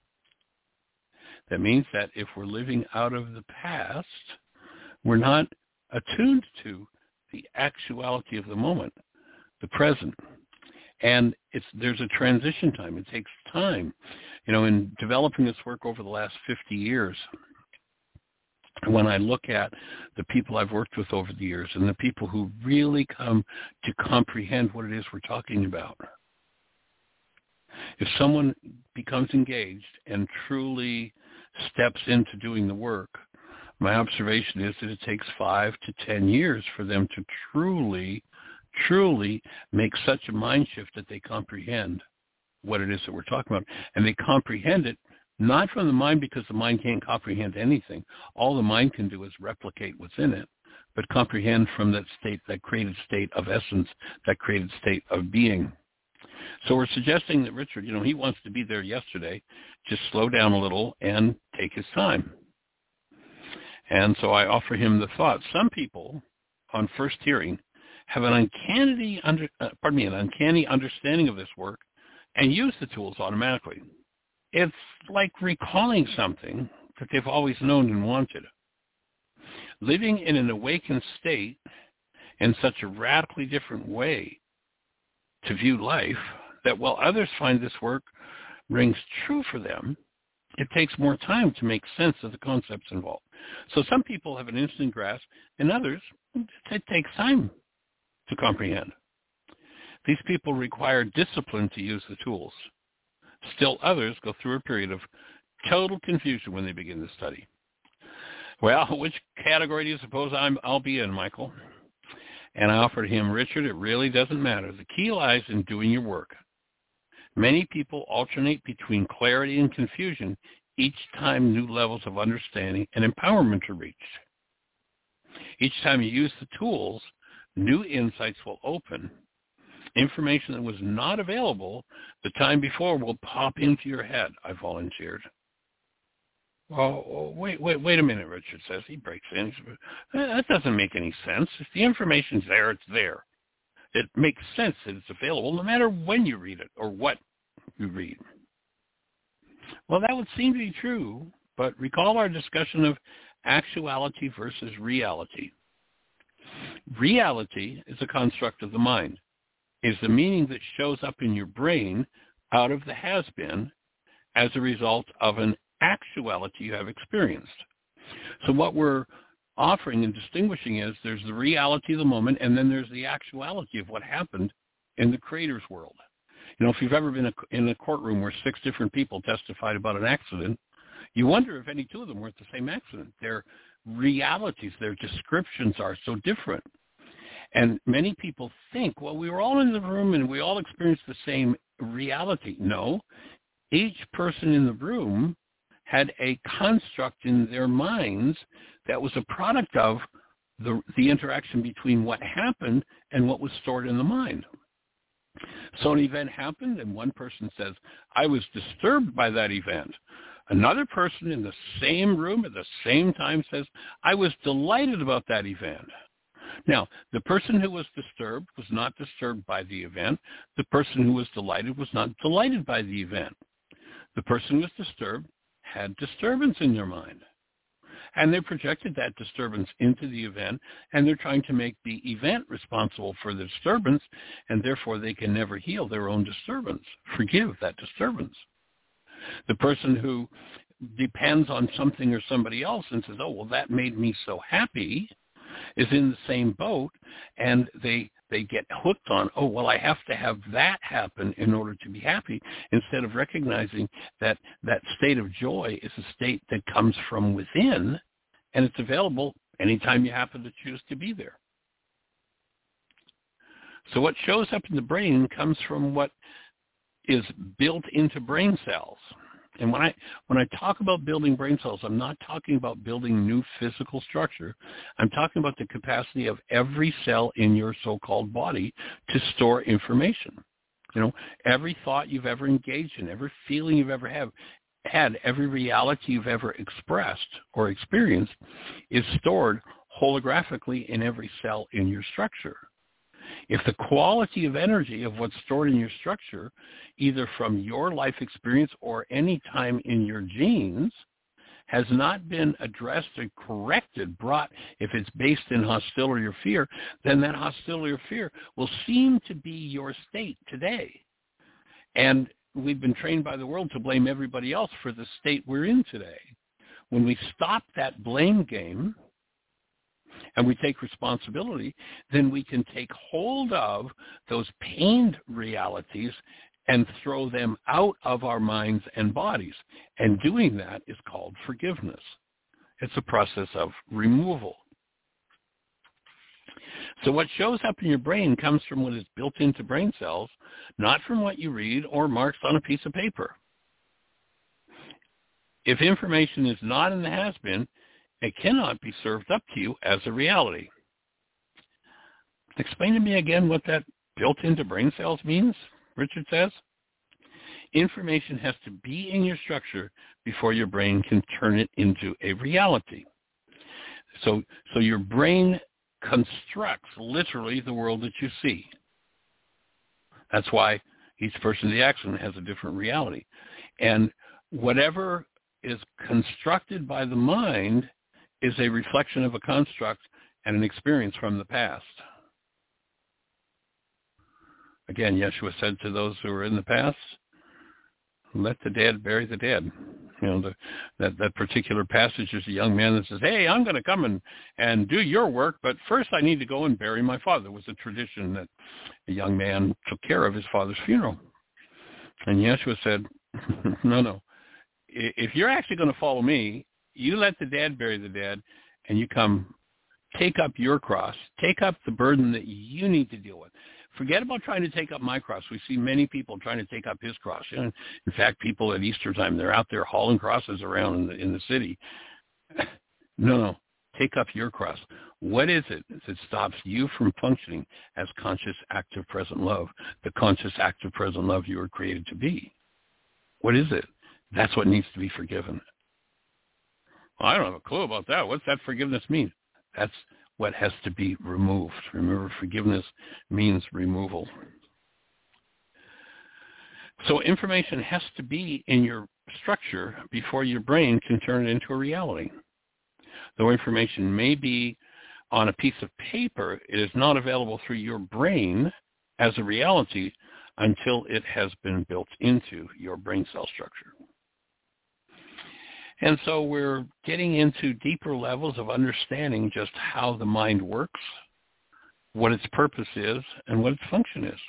S5: That means that if we're living out of the past, we're not attuned to the actuality of the moment, the present. And there's a transition time. It takes time. You know, in developing this work over the last 50 years, when I look at the people I've worked with over the years and the people who really come to comprehend what it is we're talking about, if someone becomes engaged and truly steps into doing the work, my observation is that it takes 5 to 10 years for them to truly make such a mind shift that they comprehend what it is that we're talking about. And they comprehend it not from the mind, because the mind can't comprehend anything. All the mind can do is replicate what's in it, but comprehend from that state, that created state of essence, that created state of being. So we're suggesting that Richard, you know, he wants to be there yesterday. Just slow down a little and take his time. And so I offer him the thought. Some people, on first hearing, have an uncanny understanding of this work and use the tools automatically. It's like recalling something that they've always known and wanted. Living in an awakened state in such a radically different way to view life, that while others find this work rings true for them, it takes more time to make sense of the concepts involved. So some people have an instant grasp, and others, it takes time to comprehend. These people require discipline to use the tools. Still others go through a period of total confusion when they begin the study. Well, which category do you suppose I'll be in, Michael? And I offered him, Richard, it really doesn't matter. The key lies in doing your work. Many people alternate between clarity and confusion each time new levels of understanding and empowerment are reached. Each time you use the tools, new insights will open. Information that was not available the time before will pop into your head, I volunteered. Well, wait a minute, Richard says. He breaks in. That doesn't make any sense. If the information's there, it's there. It makes sense that it's available no matter when you read it or what you read. Well, that would seem to be true, but recall our discussion of actuality versus reality. Reality is a construct of the mind. Is the meaning that shows up in your brain out of the has-been as a result of an actuality you have experienced. So what we're offering and distinguishing is there's the reality of the moment, and then there's the actuality of what happened in the creator's world. You know, if you've ever been in a courtroom where 6 different people testified about an accident, you wonder if any 2 of them were at the same accident. They're realities, their descriptions are so different. And many people think, well, we were all in the room and we all experienced the same reality. No, each person in the room had a construct in their minds that was a product of the interaction between what happened and what was stored in the mind. So an event happened and one person says, I was disturbed by that event. Another person in the same room at the same time says, I was delighted about that event. Now, the person who was disturbed was not disturbed by the event. The person who was delighted was not delighted by the event. The person who was disturbed had disturbance in their mind. And they projected that disturbance into the event, and they're trying to make the event responsible for the disturbance, and therefore they can never heal their own disturbance, forgive that disturbance. The person who depends on something or somebody else and says, oh, well, that made me so happy, is in the same boat, and they get hooked on, oh, well, I have to have that happen in order to be happy, instead of recognizing that that state of joy is a state that comes from within, and it's available anytime you happen to choose to be there. So what shows up in the brain comes from what is built into brain cells. And when I talk about building brain cells, I'm not talking about building new physical structure. I'm talking about the capacity of every cell in your so-called body to store information. You know, every thought you've ever engaged in, every feeling you've ever had, every reality you've ever expressed or experienced is stored holographically in every cell in your structure. If the quality of energy of what's stored in your structure, either from your life experience or any time in your genes, has not been addressed or corrected, brought, if it's based in hostility or fear, then that hostility or fear will seem to be your state today. And we've been trained by the world to blame everybody else for the state we're in today. When we stop that blame game, and we take responsibility, then we can take hold of those pained realities and throw them out of our minds and bodies. And doing that is called forgiveness. It's a process of removal. So what shows up in your brain comes from what is built into brain cells, not from what you read or marks on a piece of paper. If information is not in the has-been, it cannot be served up to you as a reality. Explain to me again what that built into brain cells means, Richard says. Information has to be in your structure before your brain can turn it into a reality. So your brain constructs literally the world that you see. That's why each person in the accident has a different reality. And whatever is constructed by the mind is a reflection of a construct and an experience from the past. Again, Yeshua said to those who were in the past, let the dead bury the dead. You know, that particular passage is a young man that says, hey, I'm going to come and do your work, but first I need to go and bury my father. It was a tradition that a young man took care of his father's funeral. And Yeshua said, no. If you're actually going to follow me, you let the dead bury the dead, and you come take up your cross, take up the burden that you need to deal with. Forget about trying to take up my cross. We see many people trying to take up his cross. You know, in fact, people at Easter time, they're out there hauling crosses around in the city. No, take up your cross. What is it that stops you from functioning as conscious, active, present love, the conscious, active, present love you were created to be? What is it? That's what needs to be forgiven. Well, I don't have a clue about that. What's that forgiveness mean? That's what has to be removed. Remember, forgiveness means removal. So information has to be in your structure before your brain can turn it into a reality. Though information may be on a piece of paper, it is not available through your brain as a reality until it has been built into your brain cell structure. And so we're getting into deeper levels of understanding just how the mind works, what its purpose is, and what its function is.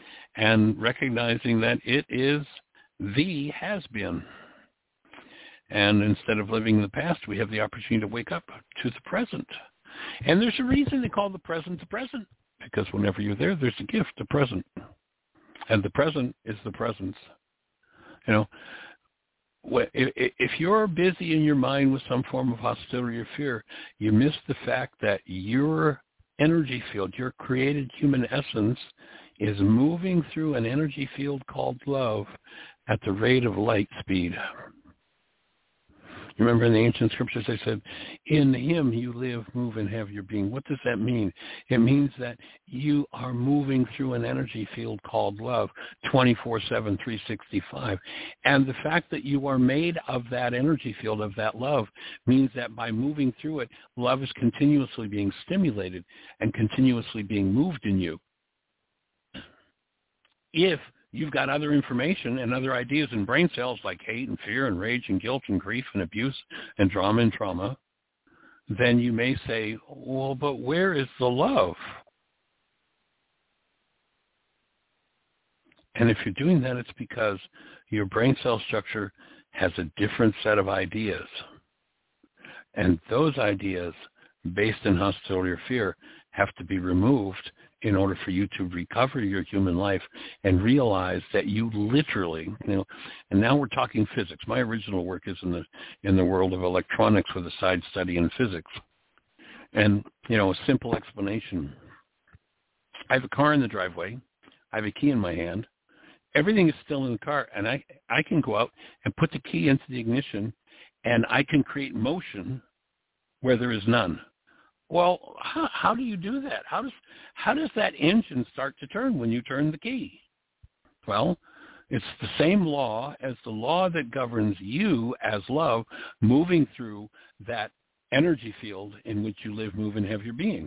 S5: And recognizing that it is the has-been. And instead of living in the past, we have the opportunity to wake up to the present. And there's a reason they call the present, because whenever you're there, there's a gift, the present. And the present is the presence. You know, if you're busy in your mind with some form of hostility or fear, you miss the fact that your energy field, your created human essence, is moving through an energy field called love at the rate of light speed. You remember in the ancient scriptures they said, in him you live, move, and have your being. What does that mean? It means that you are moving through an energy field called love 24/7, 365. And the fact that you are made of that energy field, of that love, means that by moving through it, love is continuously being stimulated and continuously being moved in you. If you've got other information and other ideas in brain cells like hate and fear and rage and guilt and grief and abuse and drama and trauma, then you may say, well, but where is the love? And if you're doing that, it's because your brain cell structure has a different set of ideas. And those ideas, based in hostility or fear, have to be removed in order for you to recover your human life and realize that you literally, and now we're talking physics. My original work is in the world of electronics with a side study in physics. And, a simple explanation. I have a car in the driveway. I have a key in my hand. Everything is still in the car, and I can go out and put the key into the ignition, and I can create motion where there is none. Well, how do you do that? How does that engine start to turn when you turn the key? Well, it's the same law as the law that governs you as love moving through that energy field in which you live, move, and have your being.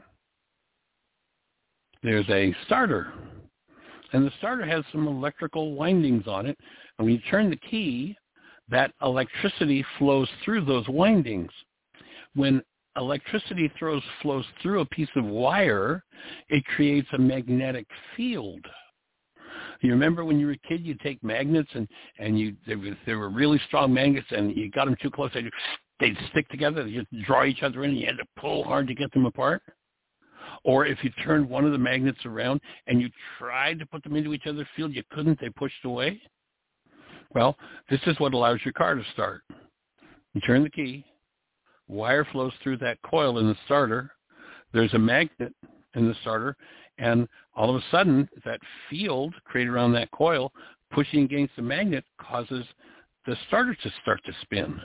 S5: There's a starter, and the starter has some electrical windings on it, and when you turn the key, that electricity flows through those windings. When electricity flows through a piece of wire, it creates a magnetic field. You remember when you were a kid, you'd take magnets and they were really strong magnets, and you got them too close, they'd stick together, you'd draw each other in, and you had to pull hard to get them apart? Or if you turned one of the magnets around and you tried to put them into each other's field, you couldn't, they pushed away? Well, this is what allows your car to start. You turn the key, wire flows through that coil in the starter. There's a magnet in the starter, and all of a sudden, that field created around that coil pushing against the magnet causes the starter to start to spin.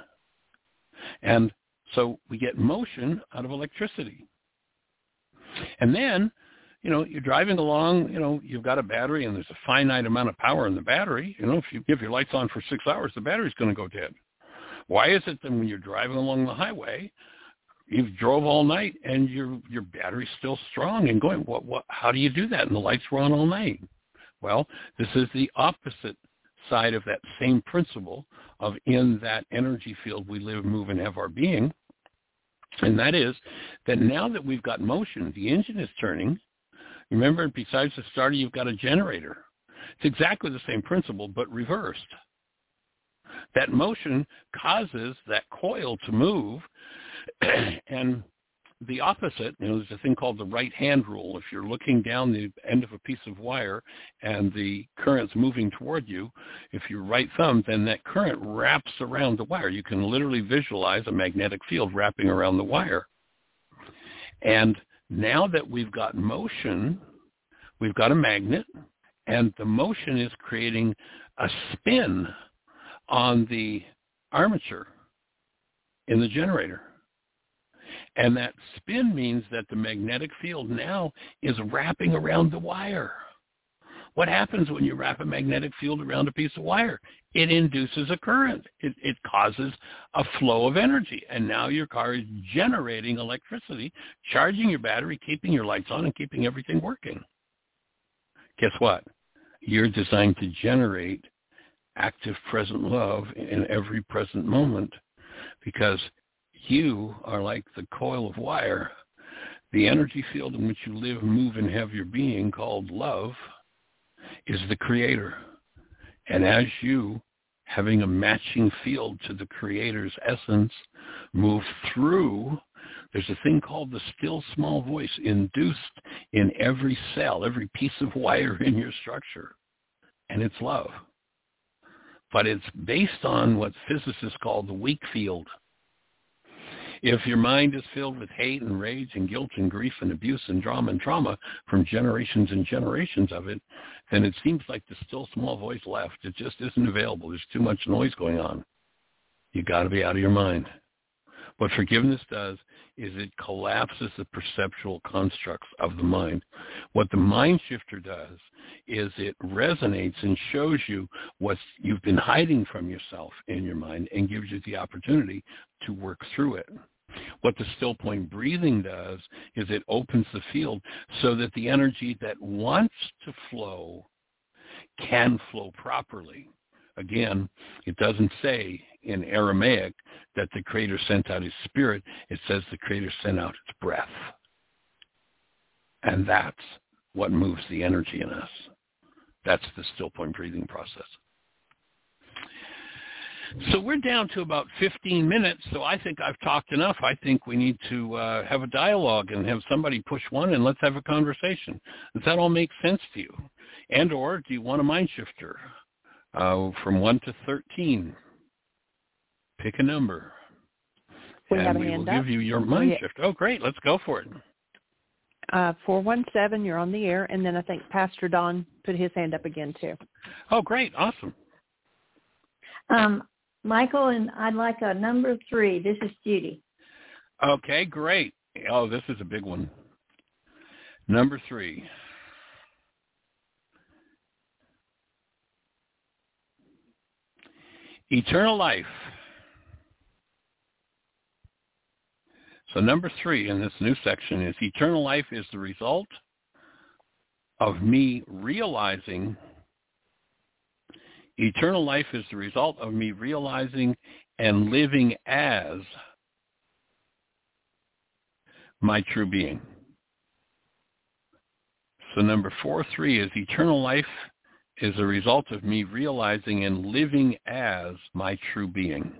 S5: And so we get motion out of electricity. And then, you're driving along, you've got a battery, and there's a finite amount of power in the battery. If you give your lights on for 6 hours, the battery's going to go dead. Why is it that when you're driving along the highway, you've drove all night and your battery's still strong and going? How do you do that? And the lights were on all night. Well, this is the opposite side of that same principle of in that energy field we live, move, and have our being. And that is that now that we've got motion, the engine is turning. Remember, besides the starter, you've got a generator. It's exactly the same principle, but reversed. That motion causes that coil to move, and the opposite, there's a thing called the right-hand rule. If you're looking down the end of a piece of wire and the current's moving toward you, if you're right thumb, then that current wraps around the wire. You can literally visualize a magnetic field wrapping around the wire. And now that we've got motion, we've got a magnet, and the motion is creating a spin on the armature in the generator. And that spin means that the magnetic field now is wrapping around the wire. What happens when you wrap a magnetic field around a piece of wire? It induces a current. It causes a flow of energy. And now your car is generating electricity, charging your battery, keeping your lights on, and keeping everything working. Guess what? You're designed to generate active present love in every present moment, because you are like the coil of wire. The energy field in which you live, move, and have your being, called love, is the creator. And as you having a matching field to the Creator's essence, move through. There's a thing called the still small voice induced in every cell, every piece of wire in your structure, and it's love. But it's based on what physicists call the weak field. If your mind is filled with hate and rage and guilt and grief and abuse and drama and trauma from generations and generations of it, then it seems like the still small voice left. It just isn't available. There's too much noise going on. You got to be out of your mind. What forgiveness does is it collapses the perceptual constructs of the mind. What the mind shifter does is it resonates and shows you what you've been hiding from yourself in your mind and gives you the opportunity to work through it. What the still point breathing does is it opens the field so that the energy that wants to flow can flow properly. Again, it doesn't say in Aramaic that the Creator sent out his spirit. It says the Creator sent out his breath. And that's what moves the energy in us. That's the still point breathing process. So we're down to about 15 minutes, so I think I've talked enough. I think we need to have a dialogue and have somebody push one and let's have a conversation. Does that all make sense to you? And or do you want a mind shifter from 1 to 13? Pick a number.
S2: We
S5: and
S2: have a
S5: we
S2: hand
S5: will
S2: up.
S5: give you your mind shifter. Oh, great. Let's go for it.
S2: 417, you're on the air. And then I think Pastor Don put his hand up again, too.
S5: Oh, great. Awesome.
S7: Michael, and I'd like a number 3. This is Judy.
S5: Okay, great. Oh, this is a big one. Number 3. Eternal life. So number 3 in this new section is eternal life is the result of me realizing. Eternal life is the result of me realizing and living as my true being. So number 4.3 is eternal life is a result of me realizing and living as my true being.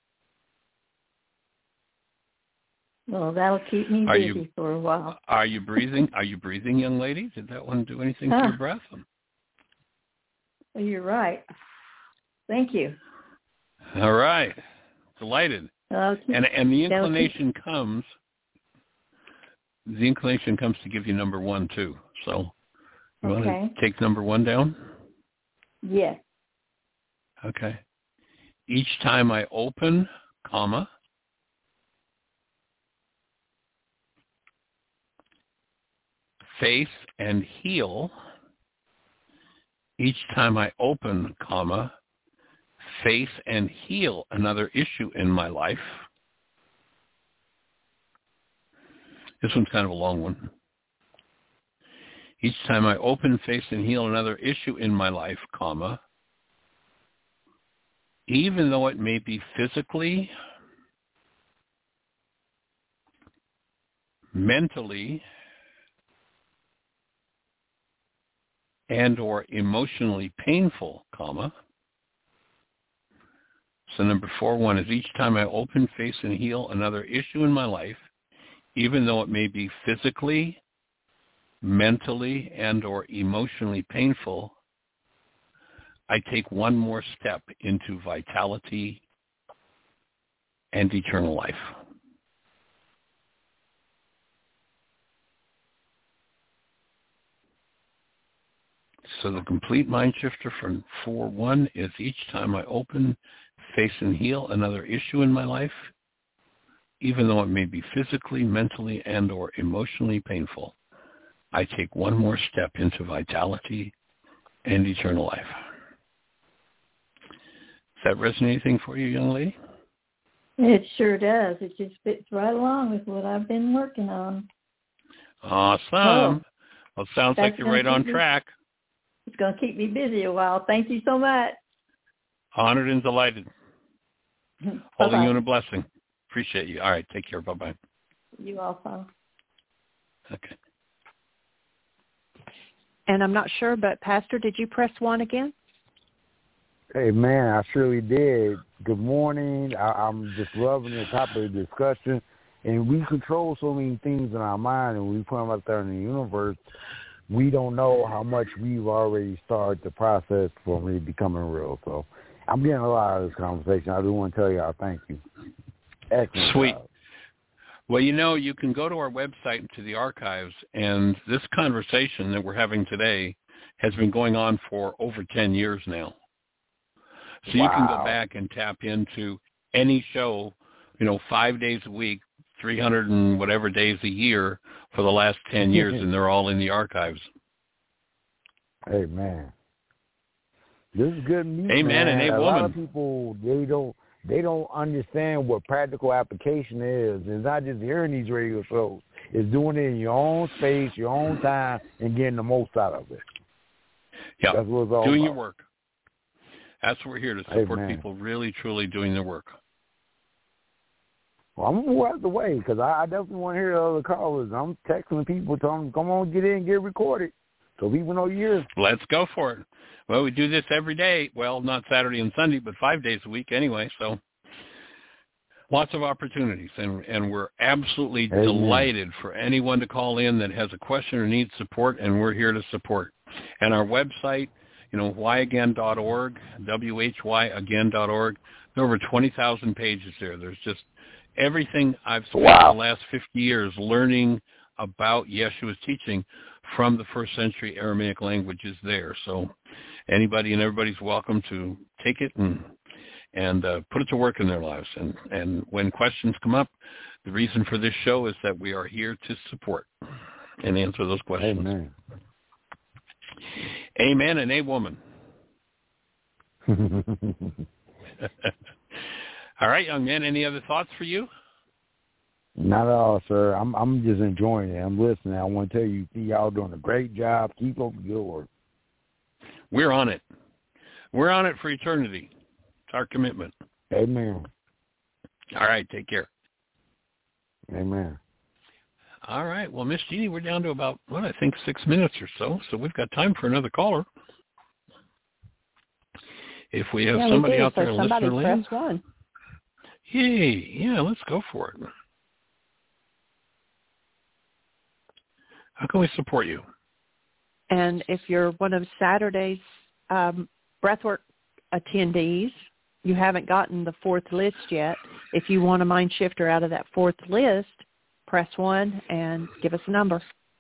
S7: Well, that'll keep me busy for a while.
S5: Are you breathing? Are you breathing, young lady? Did that one do anything to your breath?
S7: Well, you're right. Thank you.
S5: All right. Delighted. And the inclination comes. The inclination comes to give you number 1 too. So you want to take number 1 down?
S7: Yes.
S5: Okay. Each time I open, comma, face and heal. Each time I open, comma, face and heal another issue in my life. This one's kind of a long one. Each time I open, face, and heal another issue in my life, comma, even though it may be physically, mentally, and or emotionally painful, comma. So number 4.1 is each time I open, face, and heal another issue in my life, even though it may be physically, mentally, and or emotionally painful, I take one more step into vitality and eternal life. So the complete mind shifter from 4.1 is each time I open, face, and heal another issue in my life, even though it may be physically, mentally, and or emotionally painful, I take one more step into vitality and eternal life. Does that resonate anything for you, young lady?
S7: It sure does. It just fits right along with what I've been working on.
S5: Awesome. Well, it sounds like you're right on track.
S7: It's going to keep me busy a while. Thank you so much.
S5: Honored and delighted. Holding you in a blessing. Appreciate you. All right. Take care. Bye-bye.
S7: You also.
S5: Okay.
S2: And I'm not sure, but Pastor, did you press 1 again?
S4: Hey, man, I surely did. Good morning. I'm just loving the topic of discussion. And we control so many things in our mind, and when we put them out there in the universe, we don't know how much we've already started the process for it becoming real. So I'm getting a lot of this conversation. I do want to tell y'all thank you. Excellent.
S5: Sweet.
S4: Job.
S5: Well, you can go to our website and to the archives, and this conversation that we're having today has been going on for over 10 years now. So you can go back and tap into any show, 5 days a week, 300 and whatever days a year for the last 10 years, and they're all in the archives.
S4: Amen. This is good news.
S5: Amen,
S4: man.
S5: and a
S4: lot
S5: woman.
S4: of people, they don't understand what practical application is. It's not just hearing these radio shows. It's doing it in your own space, your own time, and getting the most out of it.
S5: Yeah,
S4: that's what it's all
S5: doing
S4: about.
S5: your work. That's what we're here to support.
S4: Amen.
S5: People really, truly doing their work.
S4: Well, I'm going to move out of the way because I definitely want to hear the other callers. I'm texting people, telling them, come on, get in, get recorded so people know you're here.
S5: Let's go for it. Well, we do this every day. Well, not Saturday and Sunday, but 5 days a week anyway. So lots of opportunities, and we're absolutely
S4: Amen.
S5: delighted for anyone to call in that has a question or needs support, and we're here to support. And our website, whyagain.org, whyagain.org. There are over 20,000 pages there. There's just everything I've spent the last 50 years learning about Yeshua's teaching from the first century Aramaic language is there. So anybody and everybody's welcome to take it and put it to work in their lives. And when questions come up, the reason for this show is that we are here to support and answer those questions.
S4: Amen.
S5: Amen and a woman. All right, young man, any other thoughts for you?
S4: Not at all, sir. I'm just enjoying it. I'm listening. I want to tell you, y'all doing a great job. Keep up the good work.
S5: We're on it. We're on it for eternity. It's our commitment.
S4: Amen.
S5: All right, take care.
S4: Amen.
S5: All right. Well, Miss Jeannie, we're down to about, 6 minutes or so. So we've got time for another caller. If we have somebody out there listening.
S2: Somebody press 1.
S5: Yay. Yeah, let's go for it. How can we support you?
S2: And if you're one of Saturday's breathwork attendees, you haven't gotten the 4th list yet. If you want a mind shifter out of that 4th list, press 1 and give us a number.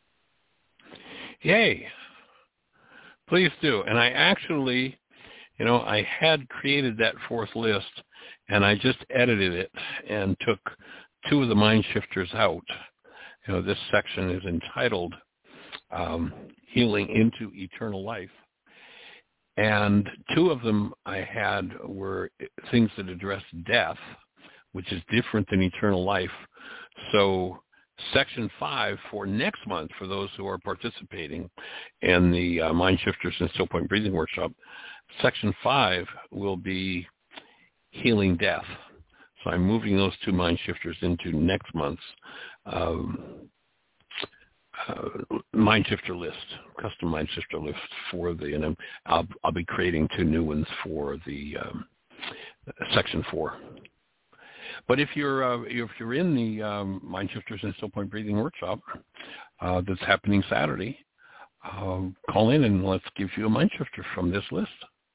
S5: Yay. Please do. And I actually, I had created that 4th list, and I just edited it and took 2 of the mind shifters out. This section is entitled Healing into Eternal Life. And 2 of them I had were things that address death, which is different than eternal life. So Section 5 for next month, for those who are participating in the Mind Shifters and Still Point Breathing Workshop, Section 5 will be Healing Death. So I'm moving those 2 Mind Shifters into next month's Mind Shifter list, custom Mind Shifter list for the, and I'll be creating 2 new ones for the Section 4. But if you're in the Mind Shifters and Still Point Breathing Workshop that's happening Saturday, call in and let's give you a Mind Shifter from this list.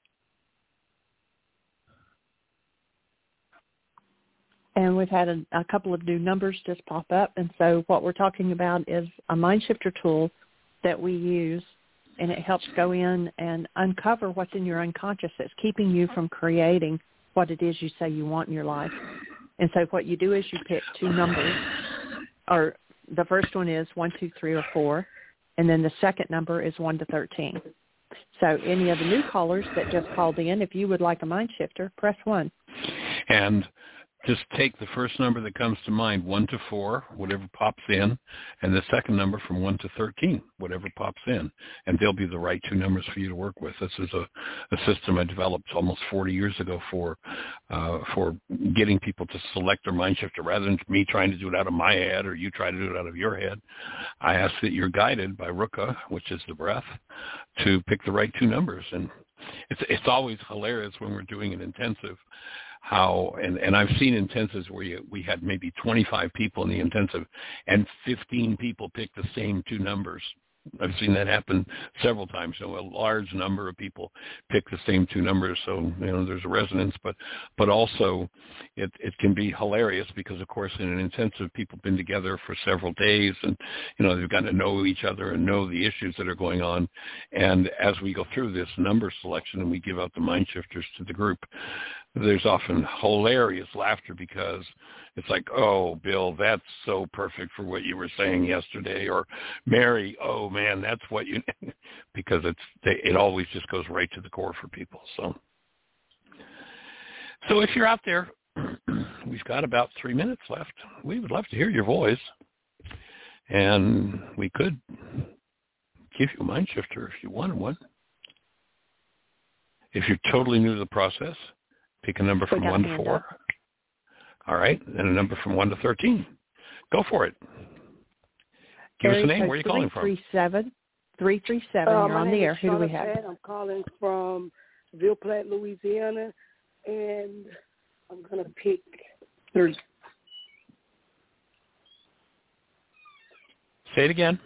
S2: And we've had a couple of new numbers just pop up. And so what we're talking about is a mind shifter tool that we use, and it helps go in and uncover what's in your unconscious that's keeping you from creating what it is you say you want in your life. And so what you do is you pick 2 numbers, or the first one is 1, 2, 3, or 4, and then the second number is 1 to 13. So any of the new callers that just called in, if you would like a mind shifter, press 1.
S5: And just take the first number that comes to mind, 1 to 4, whatever pops in, and the second number from 1 to 13, whatever pops in, and they'll be the right 2 numbers for you to work with. This is a system I developed almost 40 years ago for getting people to select their mind shifter rather than me trying to do it out of my head or you try to do it out of your head. I ask that you're guided by Ruka, which is the breath, to pick the right 2 numbers. And it's always hilarious when we're doing an intensive how, and I've seen intensives where we had maybe 25 people in the intensive and 15 people picked the same two numbers. I've seen that happen several times. So a large number of people pick the same two numbers. So, there's a resonance, but also it can be hilarious because, of course, in an intensive, people have been together for several days and, they've gotten to know each other and know the issues that are going on. And as we go through this number selection and we give out the mind shifters to the group, there's often hilarious laughter because it's like, oh, Bill, that's so perfect for what you were saying yesterday. Or Mary, oh, man, that's what you – because it always just goes right to the core for people. So if you're out there, we've got about 3 minutes left. We would love to hear your voice. And we could give you a mind shifter if you wanted one. If you're totally new to the process, pick a number from 1 to 4. All right, and a number from 1 to 13. Go for it. Give us a name. Where are you calling from?
S8: 337. You're on the air. Who do we have?
S9: I'm calling from Ville Platte, Louisiana, and I'm going to pick 3.
S5: Say it again.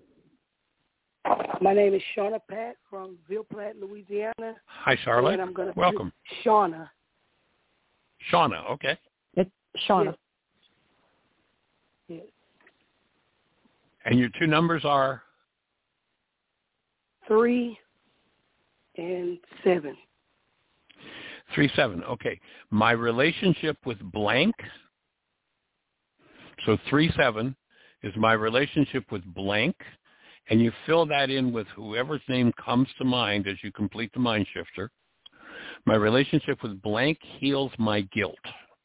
S9: My name is Shauna Pat from Ville Platte, Louisiana.
S5: Hi, Charlotte. Welcome.
S9: Shauna.
S5: Shauna, okay.
S8: It's Shauna.
S9: Yes.
S5: And your two numbers are?
S9: 3 and 7.
S5: 3, 7, okay. My relationship with blank. So 3, 7 is my relationship with blank. And you fill that in with whoever's name comes to mind as you complete the mind shifter. My relationship with blank heals my guilt.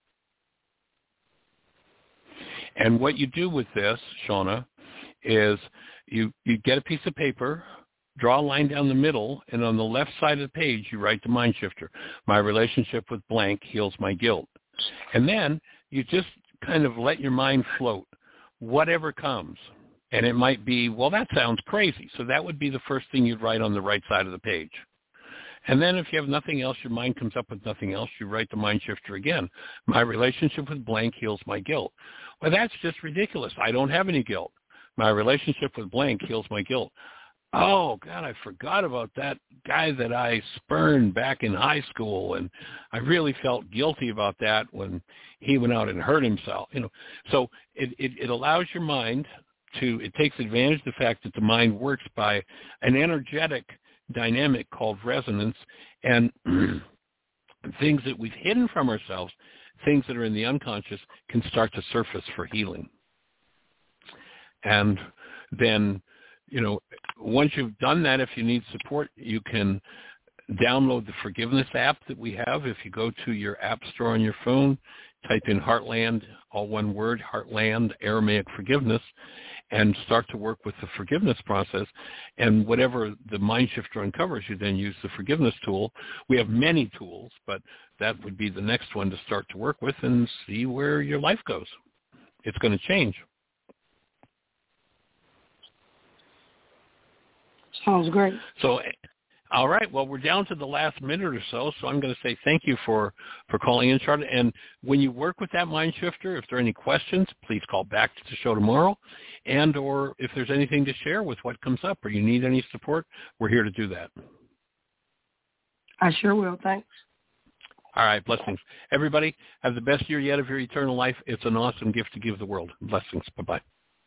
S5: And what you do with this, Shauna, is you get a piece of paper, draw a line down the middle, and on the left side of the page, you write the mind shifter. My relationship with blank heals my guilt. And then you just kind of let your mind float, whatever comes. And it might be, well, that sounds crazy. So that would be the first thing you'd write on the right side of the page. And then if you have nothing else, your mind comes up with nothing else, you write the mind shifter again. My relationship with blank heals my guilt. Well, that's just ridiculous. I don't have any guilt. My relationship with blank heals my guilt. Oh, God, I forgot about that guy that I spurned back in high school, and I really felt guilty about that when he went out and hurt himself. So it allows your mind it takes advantage of the fact that the mind works by an energetic dynamic called resonance, and things that we've hidden from ourselves, things that are in the unconscious, can start to surface for healing. And then, once you've done that, if you need support, you can download the Forgiveness app that we have. If you go to your app store on your phone, type in Heartland, all one word, Heartland, Aramaic Forgiveness, and start to work with the forgiveness process. And whatever the mind shifter uncovers, you then use the forgiveness tool. We have many tools, but that would be the next one to start to work with and see where your life goes. It's going to change.
S9: Sounds great.
S5: So, all right. Well, we're down to the last minute or so, so I'm going to say thank you for calling in, Charlotte. And when you work with that mind shifter, if there are any questions, please call back to the show tomorrow. And or if there's anything to share with what comes up or you need any support, we're here to do that.
S9: I sure will. Thanks.
S5: All right. Blessings. Everybody, have the best year yet of your eternal life. It's an awesome gift to give the world. Blessings. Bye-bye.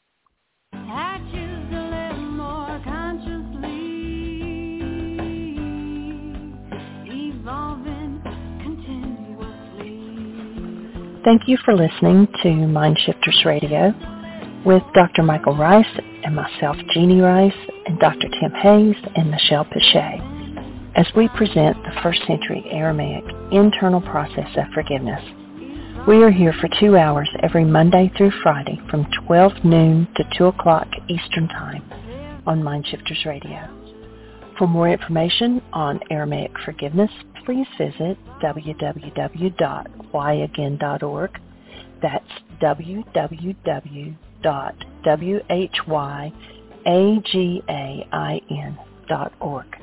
S2: Thank you for listening to Mind Shifters Radio with Dr. Michael Rice and myself, Jeannie Rice, and Dr. Tim Hayes and Michelle Pichet, as we present the first century Aramaic internal process of forgiveness. We are here for 2 hours every Monday through Friday from 12 noon to 2 o'clock Eastern Time on Mind Shifters Radio. For more information on Aramaic forgiveness, please visit www.whyagain.org. That's www.whyagain.org.